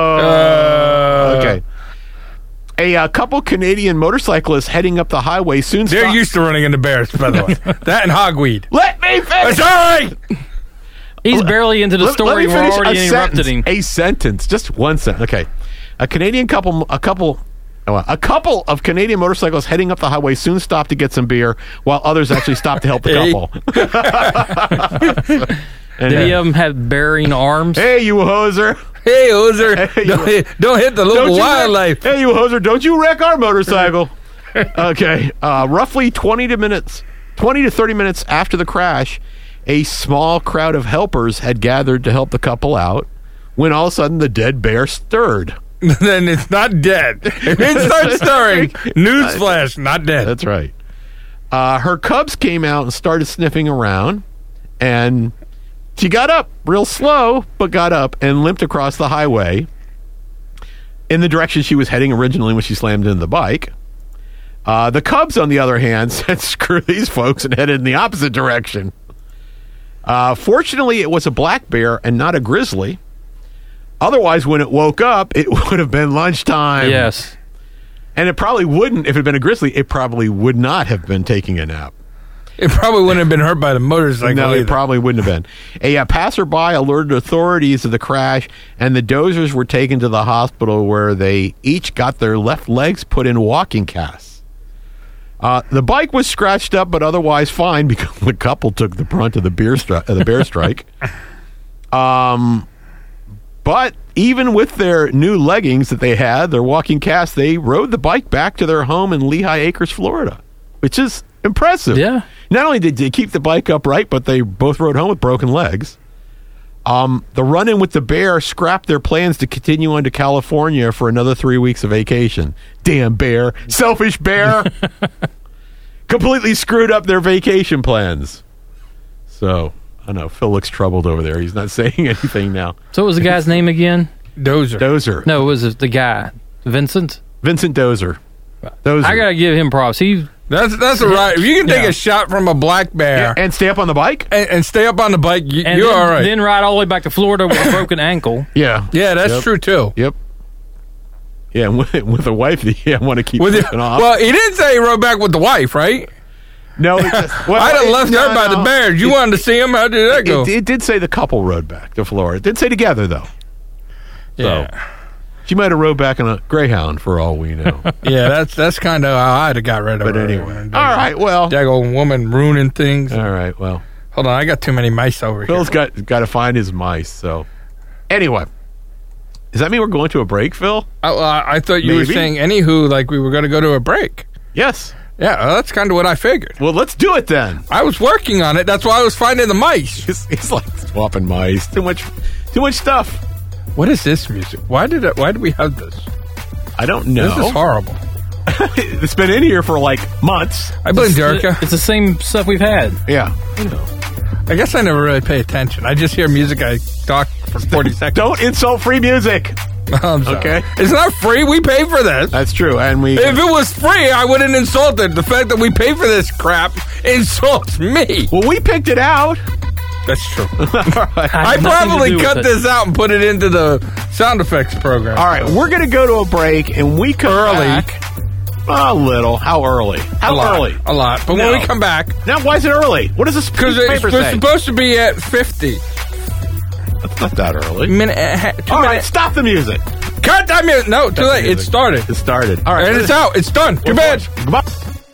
Okay. A couple Canadian motorcyclists heading up the highway soon They're stopped. used to running into bears, by the way. That and hogweed. Let me finish. It's all right. He's barely into the Let story. me We're finish already a interrupted sentence. him. A sentence, just one sentence. Okay. A couple of Canadian motorcyclists heading up the highway soon stopped to get some beer, while others actually stopped to help the Hey. couple. And, Did he have bearing arms? hey, you hoser! Hey, Ozer. Hey, Don't hit the local you wildlife. Hey, you hoser! Don't you wreck our motorcycle? Okay. Roughly 20 to 30 minutes after the crash, a small crowd of helpers had gathered to help the couple out. When all of a sudden, the dead bear stirred. Then it's not dead. If it starts stirring, newsflash, not dead. That's right. Her cubs came out and started sniffing around, and she got up real slow, but got up and limped across the highway. in the direction she was heading originally when she slammed into the bike. The Cubs, on the other hand, said, screw these folks, and headed in the opposite direction. Fortunately, it was a black bear and not a grizzly. Otherwise, when it woke up, it would have been lunchtime. Yes. And it probably wouldn't, if it had been a grizzly, it probably would not have been taking a nap. It probably wouldn't have been hurt by the motorcycle. No, either. it probably wouldn't have been. A passerby alerted authorities of the crash, and the Dozers were taken to the hospital where they each got their left legs put in walking casts. The bike was scratched up, but otherwise fine because the couple took the brunt of the bear strike. But even with their new leggings that they had, their walking cast, they rode the bike back to their home in Lehigh Acres, Florida, which is impressive. Yeah. Not only did they keep the bike upright, but they both rode home with broken legs. The run-in with the bear scrapped their plans to continue on to California for another 3 weeks of vacation. Damn bear. Selfish bear. Completely screwed up their vacation plans. So, I don't know. Phil looks troubled over there. He's not saying anything now. So what was the guy's name again? Dozer. No, it was the guy. Vincent? Vincent Dozer. Dozer. I got to give him props. That's all right. If you can take a shot from a black bear and stay up on the bike? And stay up on the bike, you're all right. Then ride all the way back to Florida with a broken ankle. Yeah. Yeah, that's true, too. Yep. Yeah, and with a wife that you want to keep looking off. Well, he didn't say he rode back with the wife, right? No. I'd have left her by the bears. You wanted to see him? How did that go? It did say the couple rode back to Florida. It did say together, though. Yeah. So, she might have rode back on a Greyhound for all we know. Yeah, that's kind of how I'd have got rid of her. But anyway. All right, well. That old woman ruining things. All right, well. Hold on, I got too many mice over Phil's here. got to find his mice, so. Anyway. Does that mean we're going to a break, Phil? I thought you were saying, anywho, like we were going to go to a break. Yes. Yeah, that's kind of what I figured. Well, let's do it then. I was working on it. That's why I was finding the mice. It's like swapping mice. Too much stuff. What is this music? Why did we have this? I don't know. This is horrible. It's been in here for like months. I blame Durka. It's the same stuff we've had. Yeah. I guess I never really pay attention. I just hear music. I talk for 40 seconds. Don't insult free music. I'm sorry. Okay. It's not free. We pay for this. That's true. And if it was free, I wouldn't insult it. The fact that we pay for this crap insults me. Well, we picked it out. That's true. I probably cut this out and put it into the sound effects program. All right, we're going to go to a break, and we come back. A little. How early? Early? A lot. But when we come back... Now, why is it early? What does this paper say? Because it's supposed to be at 50. That's not that early. All right, stop the music. Cut that music. No, too late. It started. All right. And it's out. It's done. Too bad. Goodbye.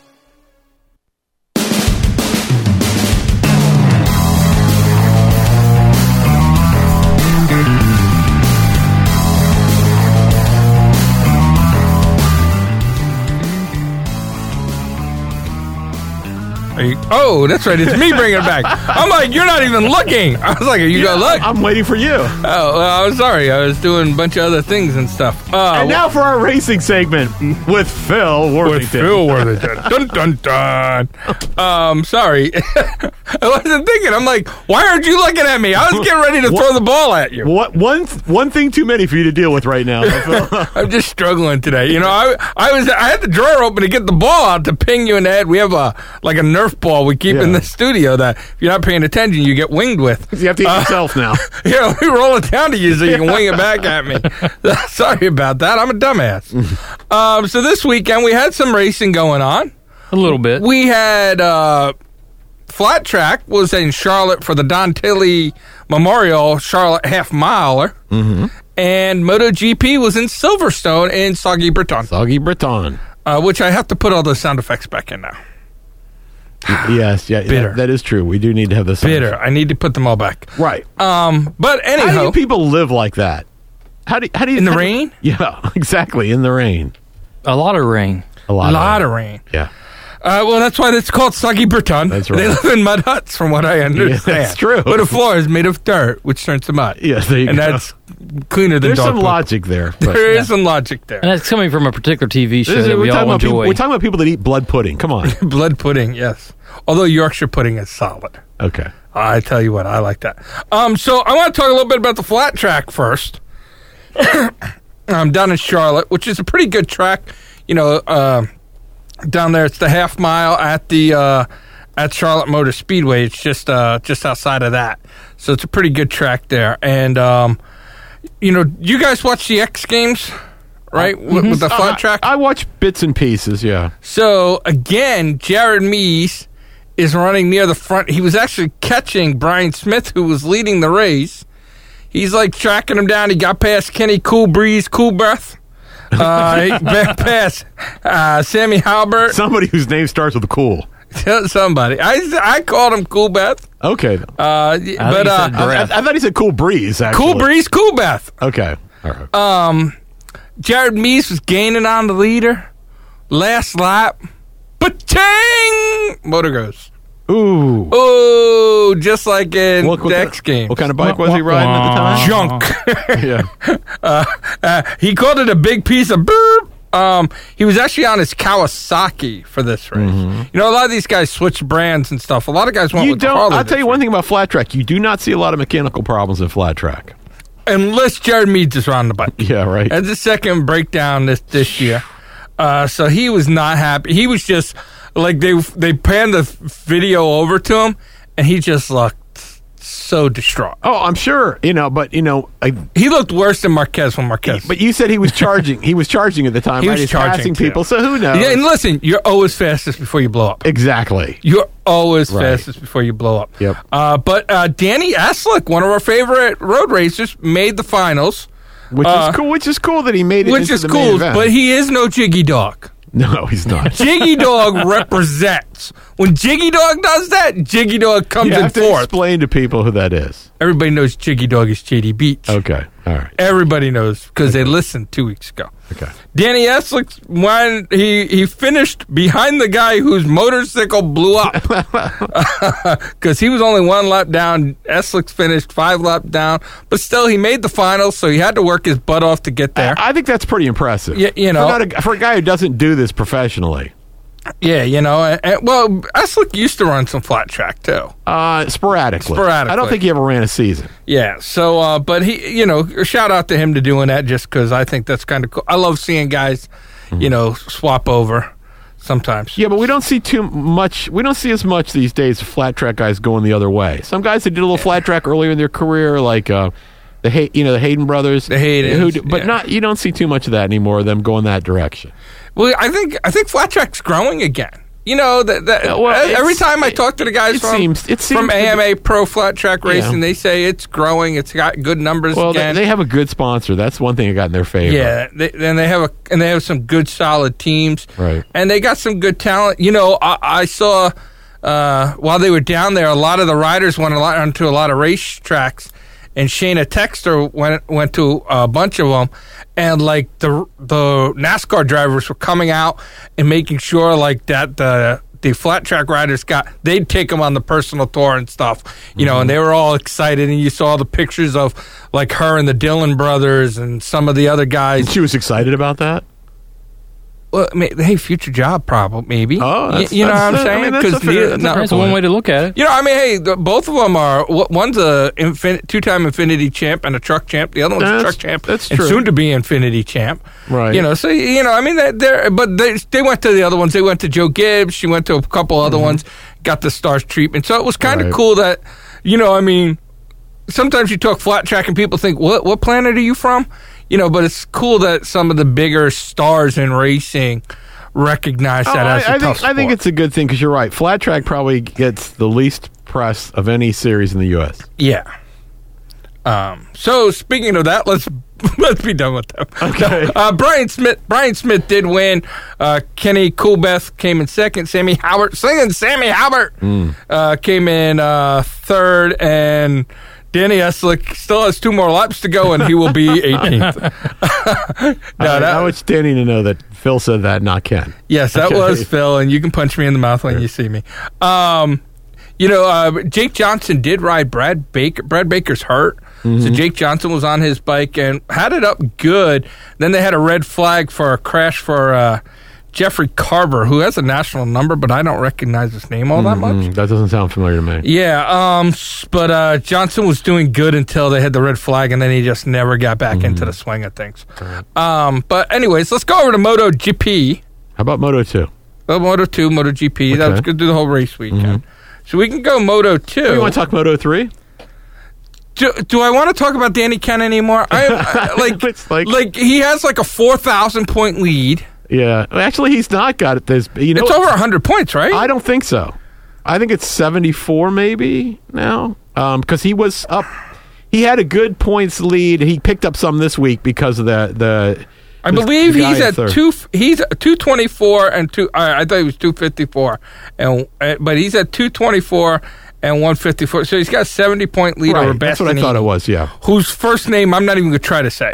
Oh, that's right. It's me bringing it back. I'm like, you're not even looking. I was like, are you going to look? I'm waiting for you. Oh, well, I'm sorry. I was doing a bunch of other things and stuff. And now for our racing segment with Phil Worthington. Dun, dun, dun. Sorry. I wasn't thinking. I'm like, why aren't you looking at me? I was getting ready to throw the ball at you. One thing too many for you to deal with right now. I'm just struggling today. You know, I had the drawer open to get the ball out to ping you in the head. We have a Nerf ball we keep in the studio that if you're not paying attention, you get winged with. You have to eat yourself now. Yeah, we roll it down to you so you can wing it back at me. Sorry about that. I'm a dumbass. So this weekend we had some racing going on. A little bit. We had Flat Track was in Charlotte for the Don Tilley Memorial Charlotte Half Miler. Mm-hmm. And MotoGP was in Silverstone in Soggy Breton. Which I have to put all those sound effects back in now. Yes, yeah, bitter. That is true. We do need to have this. Bitter. I need to put them all back. Right. But anyhow, how do people live like that? How do you in the rain? Yeah, exactly. In the rain. A lot of rain. A lot of rain. Yeah. Well, that's why it's called Soggy Breton. That's right. They live in mud huts, from what I understand. Yeah, that's true. But the floor is made of dirt, which turns to mud. Yeah, there you go. And that's cleaner than There's dog some poop. logic there. There is some logic there. And that's coming from a particular TV show that we all enjoy. We're talking about people that eat blood pudding. Come on. Blood pudding, yes. Although Yorkshire pudding is solid. Okay. I tell you what, I like that. So I want to talk a little bit about the Flat Track first. down in Charlotte, which is a pretty good track. Down there, it's the half mile at the at Charlotte Motor Speedway. It's just outside of that, so it's a pretty good track there. And you guys watch the X Games, right? With the flat track. I watch bits and pieces. Yeah. So again, Jared Mees is running near the front. He was actually catching Brian Smith, who was leading the race. He's like tracking him down. He got past Kenny Cool Breath. He past Sammy Halbert. Somebody whose name starts with cool. Somebody. I called him Cool Beth. Okay. I thought he said Cool Breeze, actually. Cool Breeze, Cool Beth. Okay. All right. Jared Mees was gaining on the leader. Last lap. Ba-ting! Motor goes. Ooh, just like in the X Games. What kind of bike was he riding at the time? Junk. Yeah. He called it a big piece of burp. He was actually on his Kawasaki for this race. Mm-hmm. A lot of these guys switch brands and stuff. A lot of guys went with the Harley. I'll tell you one thing about flat track. You do not see a lot of mechanical problems in flat track. Unless Jared Mees is on the bike. Yeah, right. That's the second breakdown this year. So he was not happy. He was just... Like, they panned the video over to him, and he just looked so distraught. Oh, I'm sure. He looked worse than Marquez when Marquez. But you said he was charging. He was charging at the time. He was charging passing people, so who knows? Yeah, and listen, you're always fastest before you blow up. Exactly. You're always fastest before you blow up. Yep. But Danny Eslick, one of our favorite road racers, made the finals. Which is cool. Which is cool that he made it into the main event. But he is no Jiggy Dog. No, he's not. Jiggy Dog represents. When Jiggy Dog does that, Jiggy Dog comes in fourth. You have to explain to people who that is. Everybody knows Jiggy Dog is JD Beach. Okay, all right. Everybody knows because they listened 2 weeks ago. Okay. Danny Eslick, when he finished behind the guy whose motorcycle blew up because he was only 1 lap down. Eslick finished 5 laps down, but still he made the finals, so he had to work his butt off to get there. I think that's pretty impressive. Yeah, for a guy who doesn't do this professionally. Yeah, well, Eslick used to run some flat track too. Sporadically. I don't think he ever ran a season. Yeah, so, but he, shout out to him to doing that just because I think that's kind of cool. I love seeing guys, swap over sometimes. Yeah, but we don't see too much. We don't see as much these days of flat track guys going the other way. Some guys that did a little flat track earlier in their career, like the Hayden brothers. The Haydens. But you don't see too much of that anymore, them going that direction. Well, I think flat track's growing again. Every time I talk to the guys from AMA Pro Flat Track Racing, they say it's growing. It's got good numbers again. They have a good sponsor. That's one thing I got in their favor. Yeah, they have some good solid teams. Right. And they got some good talent. I saw while they were down there, a lot of the riders went onto a lot of race tracks. And Shayna Texter went to a bunch of them, and like the NASCAR drivers were coming out and making sure like that the flat track riders they'd take them on the personal tour and stuff, and they were all excited. And you saw the pictures of like her and the Dillon brothers and some of the other guys. And she was excited about that. Well, hey, future job problem, maybe. Oh, what I'm saying? That's one way to look at it. Hey, both of them are. One's a two-time Infinity champ and a truck champ. The other one's a truck champ. That's and true. Soon to be Infinity champ. Right. They went to the other ones. They went to Joe Gibbs. She went to a couple other ones. Got the stars treatment. So it was kind of cool that, sometimes you talk flat track and people think, what planet are you from? But it's cool that some of the bigger stars in racing recognize that as a tough sport. I think it's a good thing because you're right. Flat track probably gets the least press of any series in the U.S. Yeah. So speaking of that, let's be done with them. Okay. Brian Smith did win. Kenny Coolbeth came in second. Sammy Halbert came in third, and Danny Eslick still has 2 more laps to go, and he will be 18th. I want Danny to know that Phil said that, not Ken. Yes, that was Phil, and you can punch me in the mouth when you see me. Jake Johnson did ride Brad Baker. Brad Baker's hurt, so Jake Johnson was on his bike and had it up good. Then they had a red flag for a crash for Jeffrey Carver, who has a national number, but I don't recognize his name all that much. That doesn't sound familiar to me. Yeah, but Johnson was doing good until they had the red flag, and then he just never got back into the swing of things. But anyways, let's go over to MotoGP. How about Moto 2? Well, Moto 2, MotoGP. That was good to do the whole race weekend. So we can go Moto 2. You want to talk Moto 3? Do I want to talk about Danny Kent anymore? It's like he has like a 4,000 point lead. Yeah, actually, he's not got it. It's over 100 points, right? I don't think so. I think it's 74 maybe now, because he was up. He had a good points lead. He picked up some this week because of the. I believe he's at He's 224 and two. I thought he was 254, but he's at 224 and 154. So he's got a 70-point lead over Bastianini. That's what I thought it was. Yeah. Whose first name I'm not even going to try to say.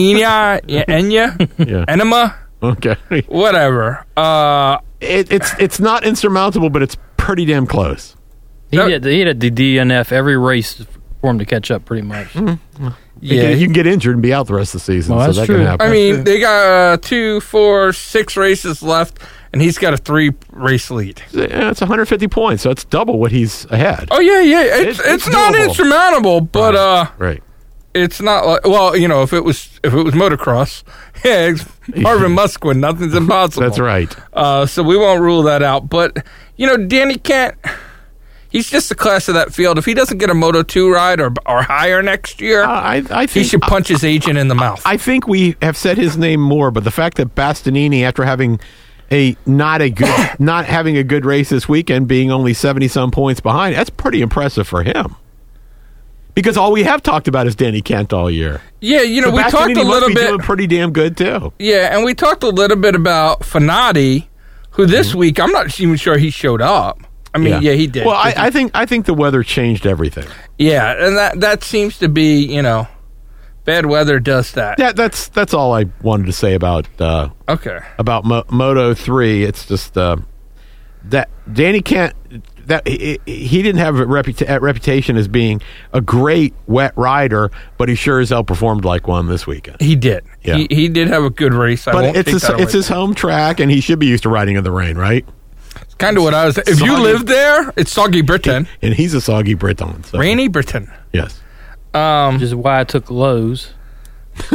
Enema. Okay. Whatever. It's not insurmountable, but it's pretty damn close. He had the DNF every race for him to catch up, pretty much. Yeah, you can get injured and be out the rest of the season. Well, so that's that true. can happen. I mean, they got 2, 4, 6 races left, and he's got a 3-race lead. It's 150 points, so it's double what he's ahead. Oh yeah. It's not doable. Insurmountable, but right. It's not like, well, if it was motocross, Marvin Musquin, nothing's impossible. That's right. So we won't rule that out. But Danny Kent, he's just the class of that field. If he doesn't get a Moto 2 ride or higher next year, I think he should punch his agent in the mouth. I think we have said his name more, but the fact that Bastianini, after having not having a good race this weekend, being only 70-some points behind, that's pretty impressive for him. Because all we have talked about is Danny Kent all year. Yeah, so we talked a little bit. Doing pretty damn good too. Yeah, and we talked a little bit about Fanati, who this week I'm not even sure he showed up. I mean, yeah he did. Well, I think the weather changed everything. Yeah, and that seems to be bad weather does that. Yeah, that's all I wanted to say about about Moto 3. It's just that Danny Kent. That he didn't have a reputation as being a great wet rider, but he sure as hell performed like one this weekend. He did. Yeah. He did have a good race. But it's his home track, and he should be used to riding in the rain, right? It's kind of what I was. If you live there, it's soggy Britain, and he's a soggy Briton. So. Rainy Britain. Yes. Which is why I took Lowe's. Oh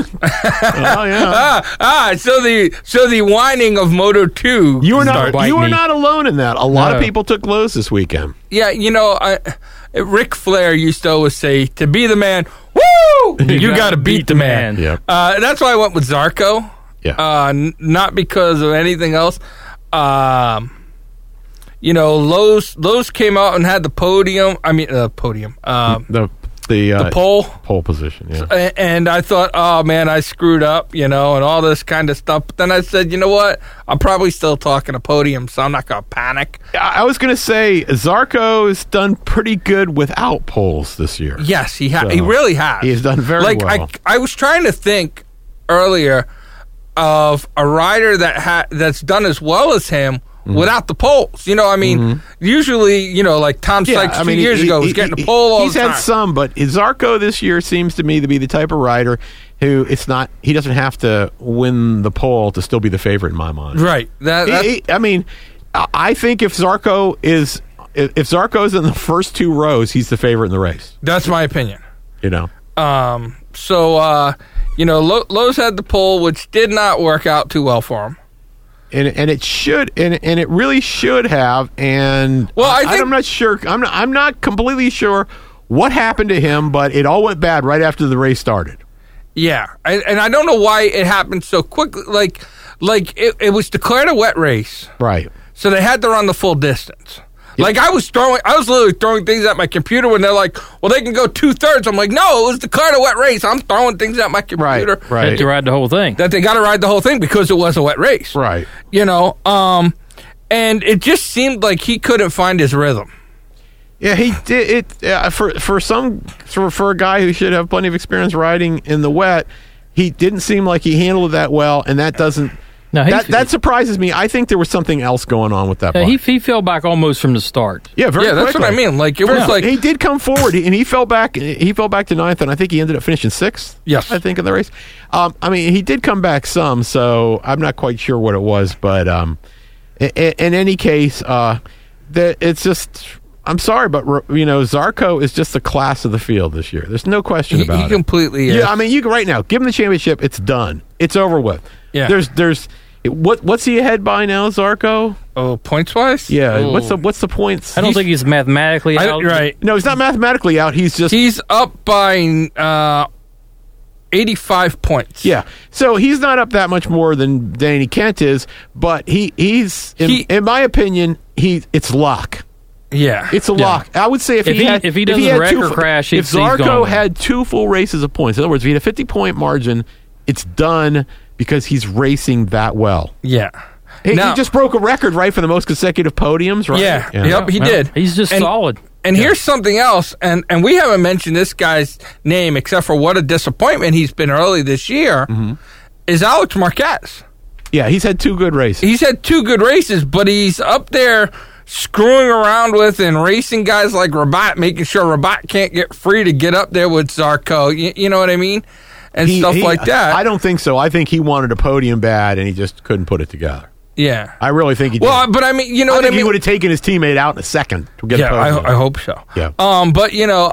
yeah. So the whining of Moto 2. You are not alone in that. A lot of people took Lowe's this weekend. Yeah, Ric Flair used to always say, "To be the man, woo, you got to beat the man." Yeah. That's why I went with Zarco. Yeah. Not because of anything else. Lowe's came out and had the podium. I mean, podium. The pole position, yeah. And I thought, oh man, I screwed up, and all this kind of stuff. But then I said, you know what? I'm probably still talking a podium, so I'm not going to panic. I was going to say Zarco has done pretty good without poles this year. Yes, he has. He really has. He has done very well. I was trying to think earlier of a rider that's done as well as him. Without the poles, usually, like Tom Sykes 2 years ago was getting a pole all the time. He's had some, but Zarco this year seems to me to be the type of rider who he doesn't have to win the pole to still be the favorite in my mind. Right. I think if Zarco is in the first 2 rows, he's the favorite in the race. That's my opinion. So Lowe's had the pole, which did not work out too well for him. And it should and it really should have, and I'm not sure. I'm not completely sure what happened to him, but it all went bad right after the race started. Yeah, and I don't know why it happened so quickly. Like it was declared a wet race, right? So they had to run the full distance. Like I was literally throwing things at my computer when they're like, well, they can go 2/3. I'm like, no, it was declared a wet race. I'm throwing things at my computer. Right. They had to ride the whole thing. That they got to ride the whole thing because it was a wet race. Right. And it just seemed like he couldn't find his rhythm. Yeah, he did it for a guy who should have plenty of experience riding in the wet. He didn't seem like he handled it that well, and that doesn't No, that surprises me. I think there was something else going on with that. He fell back almost from the start. Yeah, very that's quickly. what I mean. Like it was like he did come forward, and he fell back. He fell back to 9th, and I think he ended up finishing 6th. Yes. I think in the race. I mean, he did come back some, so I'm not quite sure what it was, but in any case, it's just. I'm sorry, but Zarco is just the class of the field this year. There's no question about it. He completely is. Yeah, I mean, you can right now give him the championship. It's done. It's over with. Yeah. There's what's he ahead by now, Zarco? Oh, points wise? Yeah. Oh. What's the points? I don't think he's mathematically out. Right. No, he's not mathematically out. He's up by 85 points. Yeah. So he's not up that much more than Danny Kent is, but he's in my opinion, it's luck. Yeah, it's a lock. I would say if he doesn't wreck or crash, if Zarco had 2 full races of points, in other words, if he had a 50-point margin, it's done because he's racing that well. Yeah. He just broke a record, right, for the most consecutive podiums, right? Yeah. Yep, he did. He's just solid. And here's something else, and we haven't mentioned this guy's name except for what a disappointment he's been early this year, is Alex Marquez. Yeah, he's had 2 good races. He's had 2 good races, but he's up there screwing around with and racing guys like Rabat, making sure Rabat can't get free to get up there with Zarco. You know what I mean? And stuff like that. I don't think so. I think he wanted a podium bad, and he just couldn't put it together. Yeah. I really think he did. Well, but I mean, I think he would have taken his teammate out in a second to get a podium. I hope so. Yeah. But,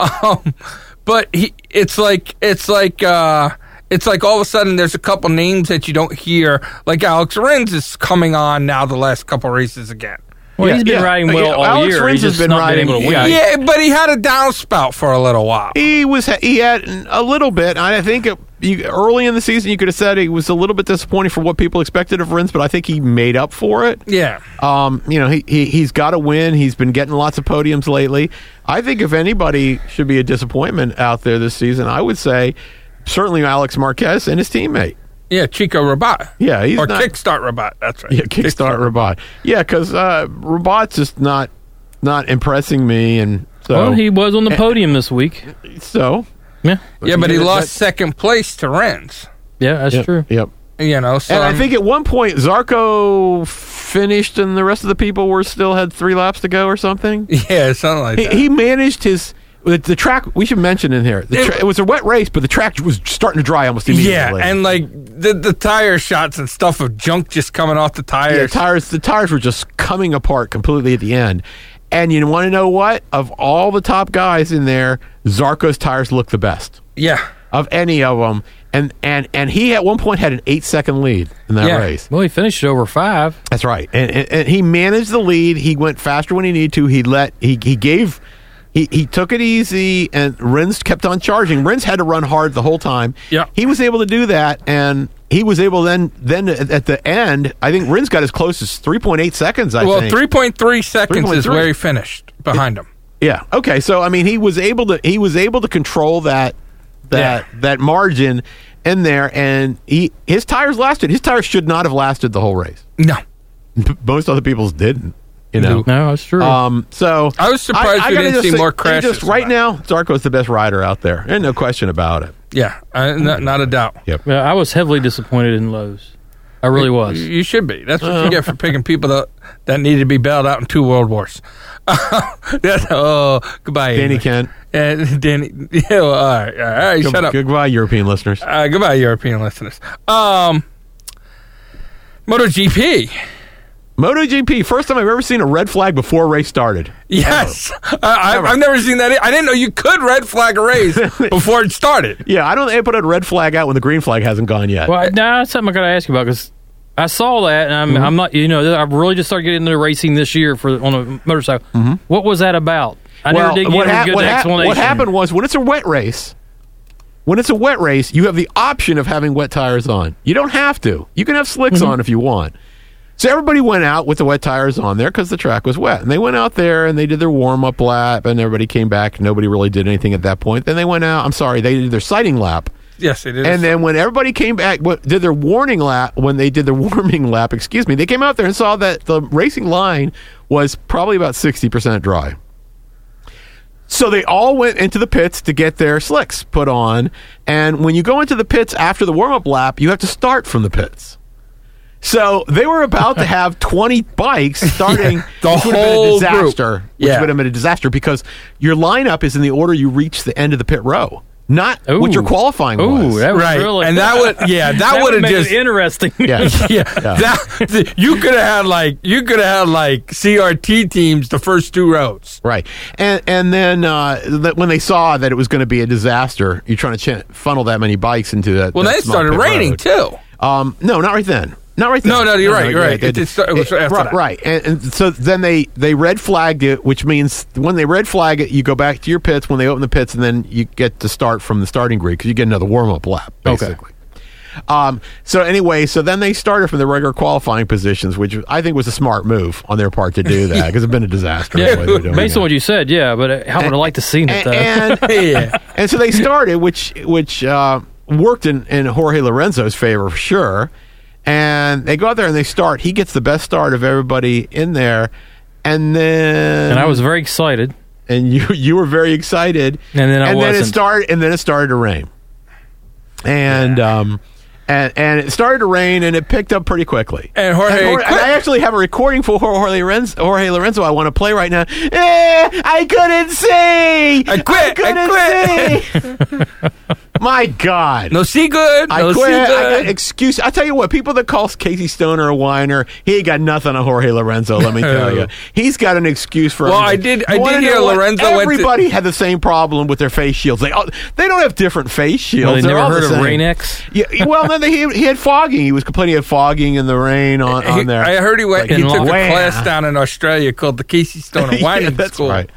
but it's like all of a sudden there's a couple names that you don't hear. Like Alex Rins is coming on now the last couple races again. Well, he's been riding well all Alex year. Rins He's has been not riding. been able to win. Yeah, but he had a downspout for a little while. He had a little bit. I think early in the season you could have said he was a little bit disappointing for what people expected of Rins, but I think he made up for it. Yeah. He's got to win. He's been getting lots of podiums lately. I think if anybody should be a disappointment out there this season, I would say certainly Alex Marquez and his teammate. Yeah, Chico Rabat. Yeah, he's Kickstart Rabat. That's right. Yeah, Kickstart Rabat. Yeah, because Rabat's just not impressing me, and so well, he was on the podium this week. So yeah, but he lost second place to Rins. Yeah, that's true. Yep. So and I think at one point Zarco finished, and the rest of the people still had 3 laps to go or something. Yeah, something like that. He managed the track. We should mention in here. It was a wet race, but the track was starting to dry almost immediately. Yeah, and like the tire shots and stuff of junk just coming off the tires. Yeah, the tires were just coming apart completely at the end. And you want to know what? Of all the top guys in there, Zarco's tires looked the best. Yeah. Of any of them. And he at one point had an 8-second lead in that race. Well, he finished over 5. That's right. And he managed the lead. He went faster when he needed to. He took it easy, and Rins kept on charging. Rins had to run hard the whole time. Yeah. He was able to do that, and he was able then at the end, I think Rins got as close as 3.8 seconds, I think. 3.3 seconds is where he finished behind him. Yeah. Okay. So I mean, he was able to control that margin in there, and his tires lasted. His tires should not have lasted the whole race. No. Most other people's didn't. No, that's true. So I was surprised we didn't see more crashes. Right now, Zarco's the best rider out there, and no question about it. Yeah, not a doubt. Yep. Yeah, I was heavily disappointed in Lowe's. I really was. You should be. That's what you get for picking people that needed to be bailed out in 2 world wars. Goodbye, Danny Kent. Danny. Yeah, well, all right. Shut up. Goodbye, European listeners. Goodbye, European listeners. MotoGP, first time I've ever seen a red flag before a race started. Yes. I've never seen that. I didn't know you could red flag a race before it started. Yeah, I don't think they put a red flag out when the green flag hasn't gone yet. Well, that's something I got to ask you about, because I saw that, and I'm not, I've really just started getting into racing this year on a motorcycle. Mm-hmm. What was that about? I never did get a good explanation. What happened was, when it's a wet race, you have the option of having wet tires on. You don't have to. You can have slicks on if you want. So everybody went out with the wet tires on there because the track was wet. And they went out there and they did their warm-up lap, and everybody came back. Nobody really did anything at that point. Then they went out. They did their sighting lap. Yes, they did. And then when everybody came back, did their warming lap, they came out there and saw that the racing line was probably about 60% dry. So they all went into the pits to get their slicks put on. And when you go into the pits after the warm-up lap, you have to start from the pits. So they were about to have 20 bikes starting. The which would have been whole a disaster. group. Which Yeah. would have been a disaster because your lineup is in the order you reach the end of the pit row, not what your qualifying was. Ooh, that was Right. really And that would, that would have made just it interesting. Yeah. you could have had like CRT teams the first two rows. Right. And then when they saw that it was going to be a disaster, you're trying to funnel that many bikes into that. Well, that then it small started pit raining road. too. No, not right then. Not right then. No, you're right. You're right. It was after right, that. right. And so then they red flagged it, which means when they red flag it, you go back to your pits when they open the pits, and then you get to start from the starting grid because you get another warm up lap, basically. So anyway, so then they started from the regular qualifying positions, which I think was a smart move on their part to do that because it's been a disaster. Yeah, the way they're doing based it. on what you said, yeah. But I would have liked to seen it though. And so they started, which worked in Jorge Lorenzo's favor for sure. And they go out there and they start. He gets the best start of everybody in there, and then I was very excited. And you were very excited, And then I wasn't. it started to rain, and it started to rain, and it picked up pretty quickly. And Jorge and I actually have a recording for Jorge Lorenzo I want to play right now. I couldn't see. I quit. My God. No see good. I No quit. see I good. got excuse. I tell you what, people that call Casey Stoner a whiner, he ain't got nothing on Jorge Lorenzo. Let me tell you, he's got an excuse for. Well, everything. I did hear Lorenzo went to- Everybody had the same problem with their face shields. They don't have different face shields. Well, they They're never all the heard of same. Rain-X? Yeah. Well, then he had fogging. He was complaining of fogging in the rain on there. I heard he went. Like, He took a Wow. class down in Australia called the Casey Stoner Yeah, Whining that's School. right.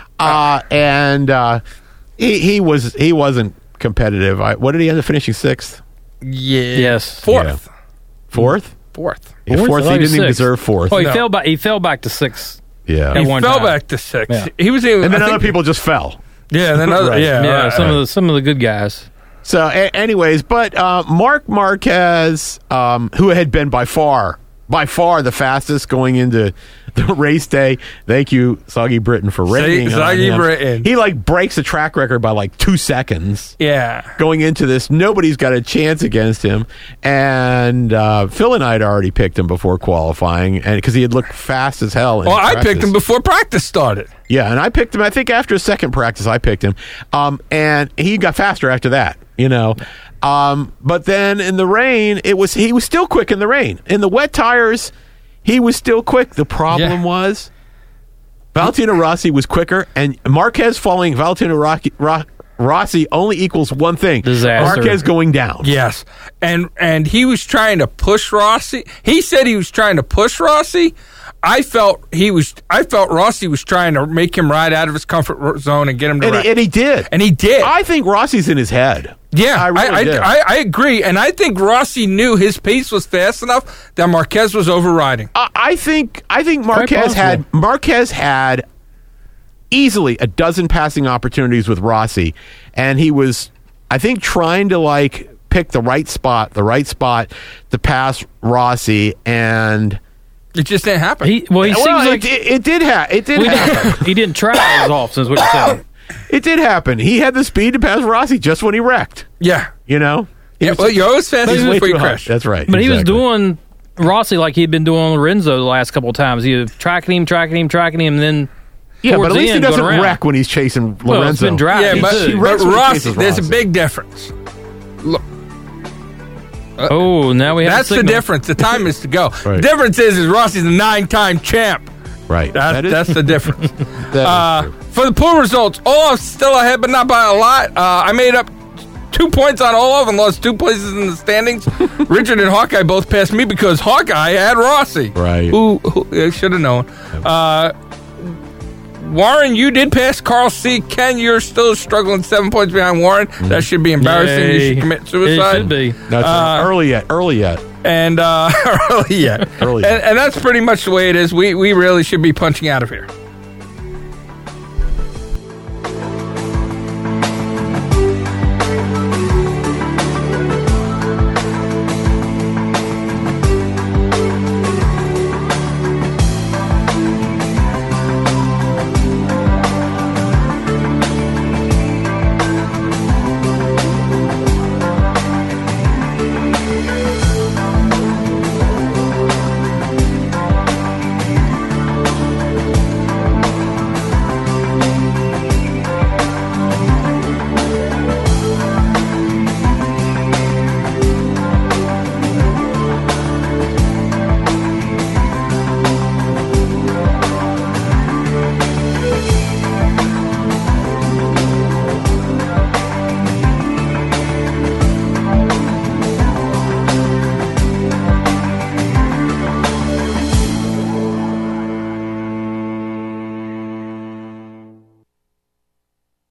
He wasn't competitive. What did he end up finishing sixth? Yeah. Yes. Fourth. Fourth. Fourth. Yeah, Fourth? fourth. I thought He he was didn't even sixth. deserve fourth. Oh, he No. fell back. He fell back to sixth. Yeah. At He one fell time. back to sixth. Yeah. He was even. And then I other think- people just fell. Yeah. And then other. Right. Yeah. Yeah, right. some of the good guys. So, anyways, but Mark Marquez, who had been by far the fastest going into the race day. Thank you, Soggy Britton, for rating on Soggy him. Britton. He breaks the track record by 2 seconds. Yeah. Going into this, nobody's got a chance against him. And Phil and I had already picked him before qualifying, and because he had looked fast as hell. Well, I picked him before practice started. Yeah, and I picked him. I think after a second practice, I picked him, and he got faster after that. But then in the rain, he was still quick in the rain. In the wet tires, he was still quick. The problem was Valentino Rossi was quicker, and Marquez following Valentino Rossi only equals one thing: Disaster. Marquez going down. Yes, and he was trying to push Rossi. He said he was trying to push Rossi. I felt Rossi was trying to make him ride out of his comfort zone and get him to wreck. And he did. And he did. I think Rossi's in his head. Yeah, I really did. I agree, and I think Rossi knew his pace was fast enough that Marquez was overriding. I think Marquez had easily a dozen passing opportunities with Rossi, and he was, I think, trying to pick the right spot to pass Rossi, and It just didn't happen. He seems like it did happen. he didn't try as often, is what you're saying. It did happen. He had the speed to pass Rossi just when he wrecked. yeah. Yeah, Well, you're always fast he's way before you too hot. crash. That's right. But he was exactly. doing Rossi like he'd been doing Lorenzo the last couple of times. He was tracking him, and then Yeah, towards but at the least he end, doesn't going around. wreck when he's chasing Lorenzo. Well, it's been dry. Yeah, He but, did. wrecks when he Rossi, chases there's a Rossi. big difference. Oh, now we have That's a the signal. difference. The time is to go. Right. The difference is Rossi's a 9-time champ. Right. That's the difference. that is true. For the pool results, Olaf's still ahead, but not by a lot. I made up 2 points on Olaf and lost 2 places in the standings. Richard and Hawkeye both passed me because Hawkeye had Rossi. Right. Who I should have known. Warren, you did pass Carl C. Ken, you're still struggling 7 points behind Warren. That should be embarrassing. You Yay. should commit suicide. It should be. That's early yet. And early yet. Early yet. And that's pretty much the way it is. We really should be punching out of here.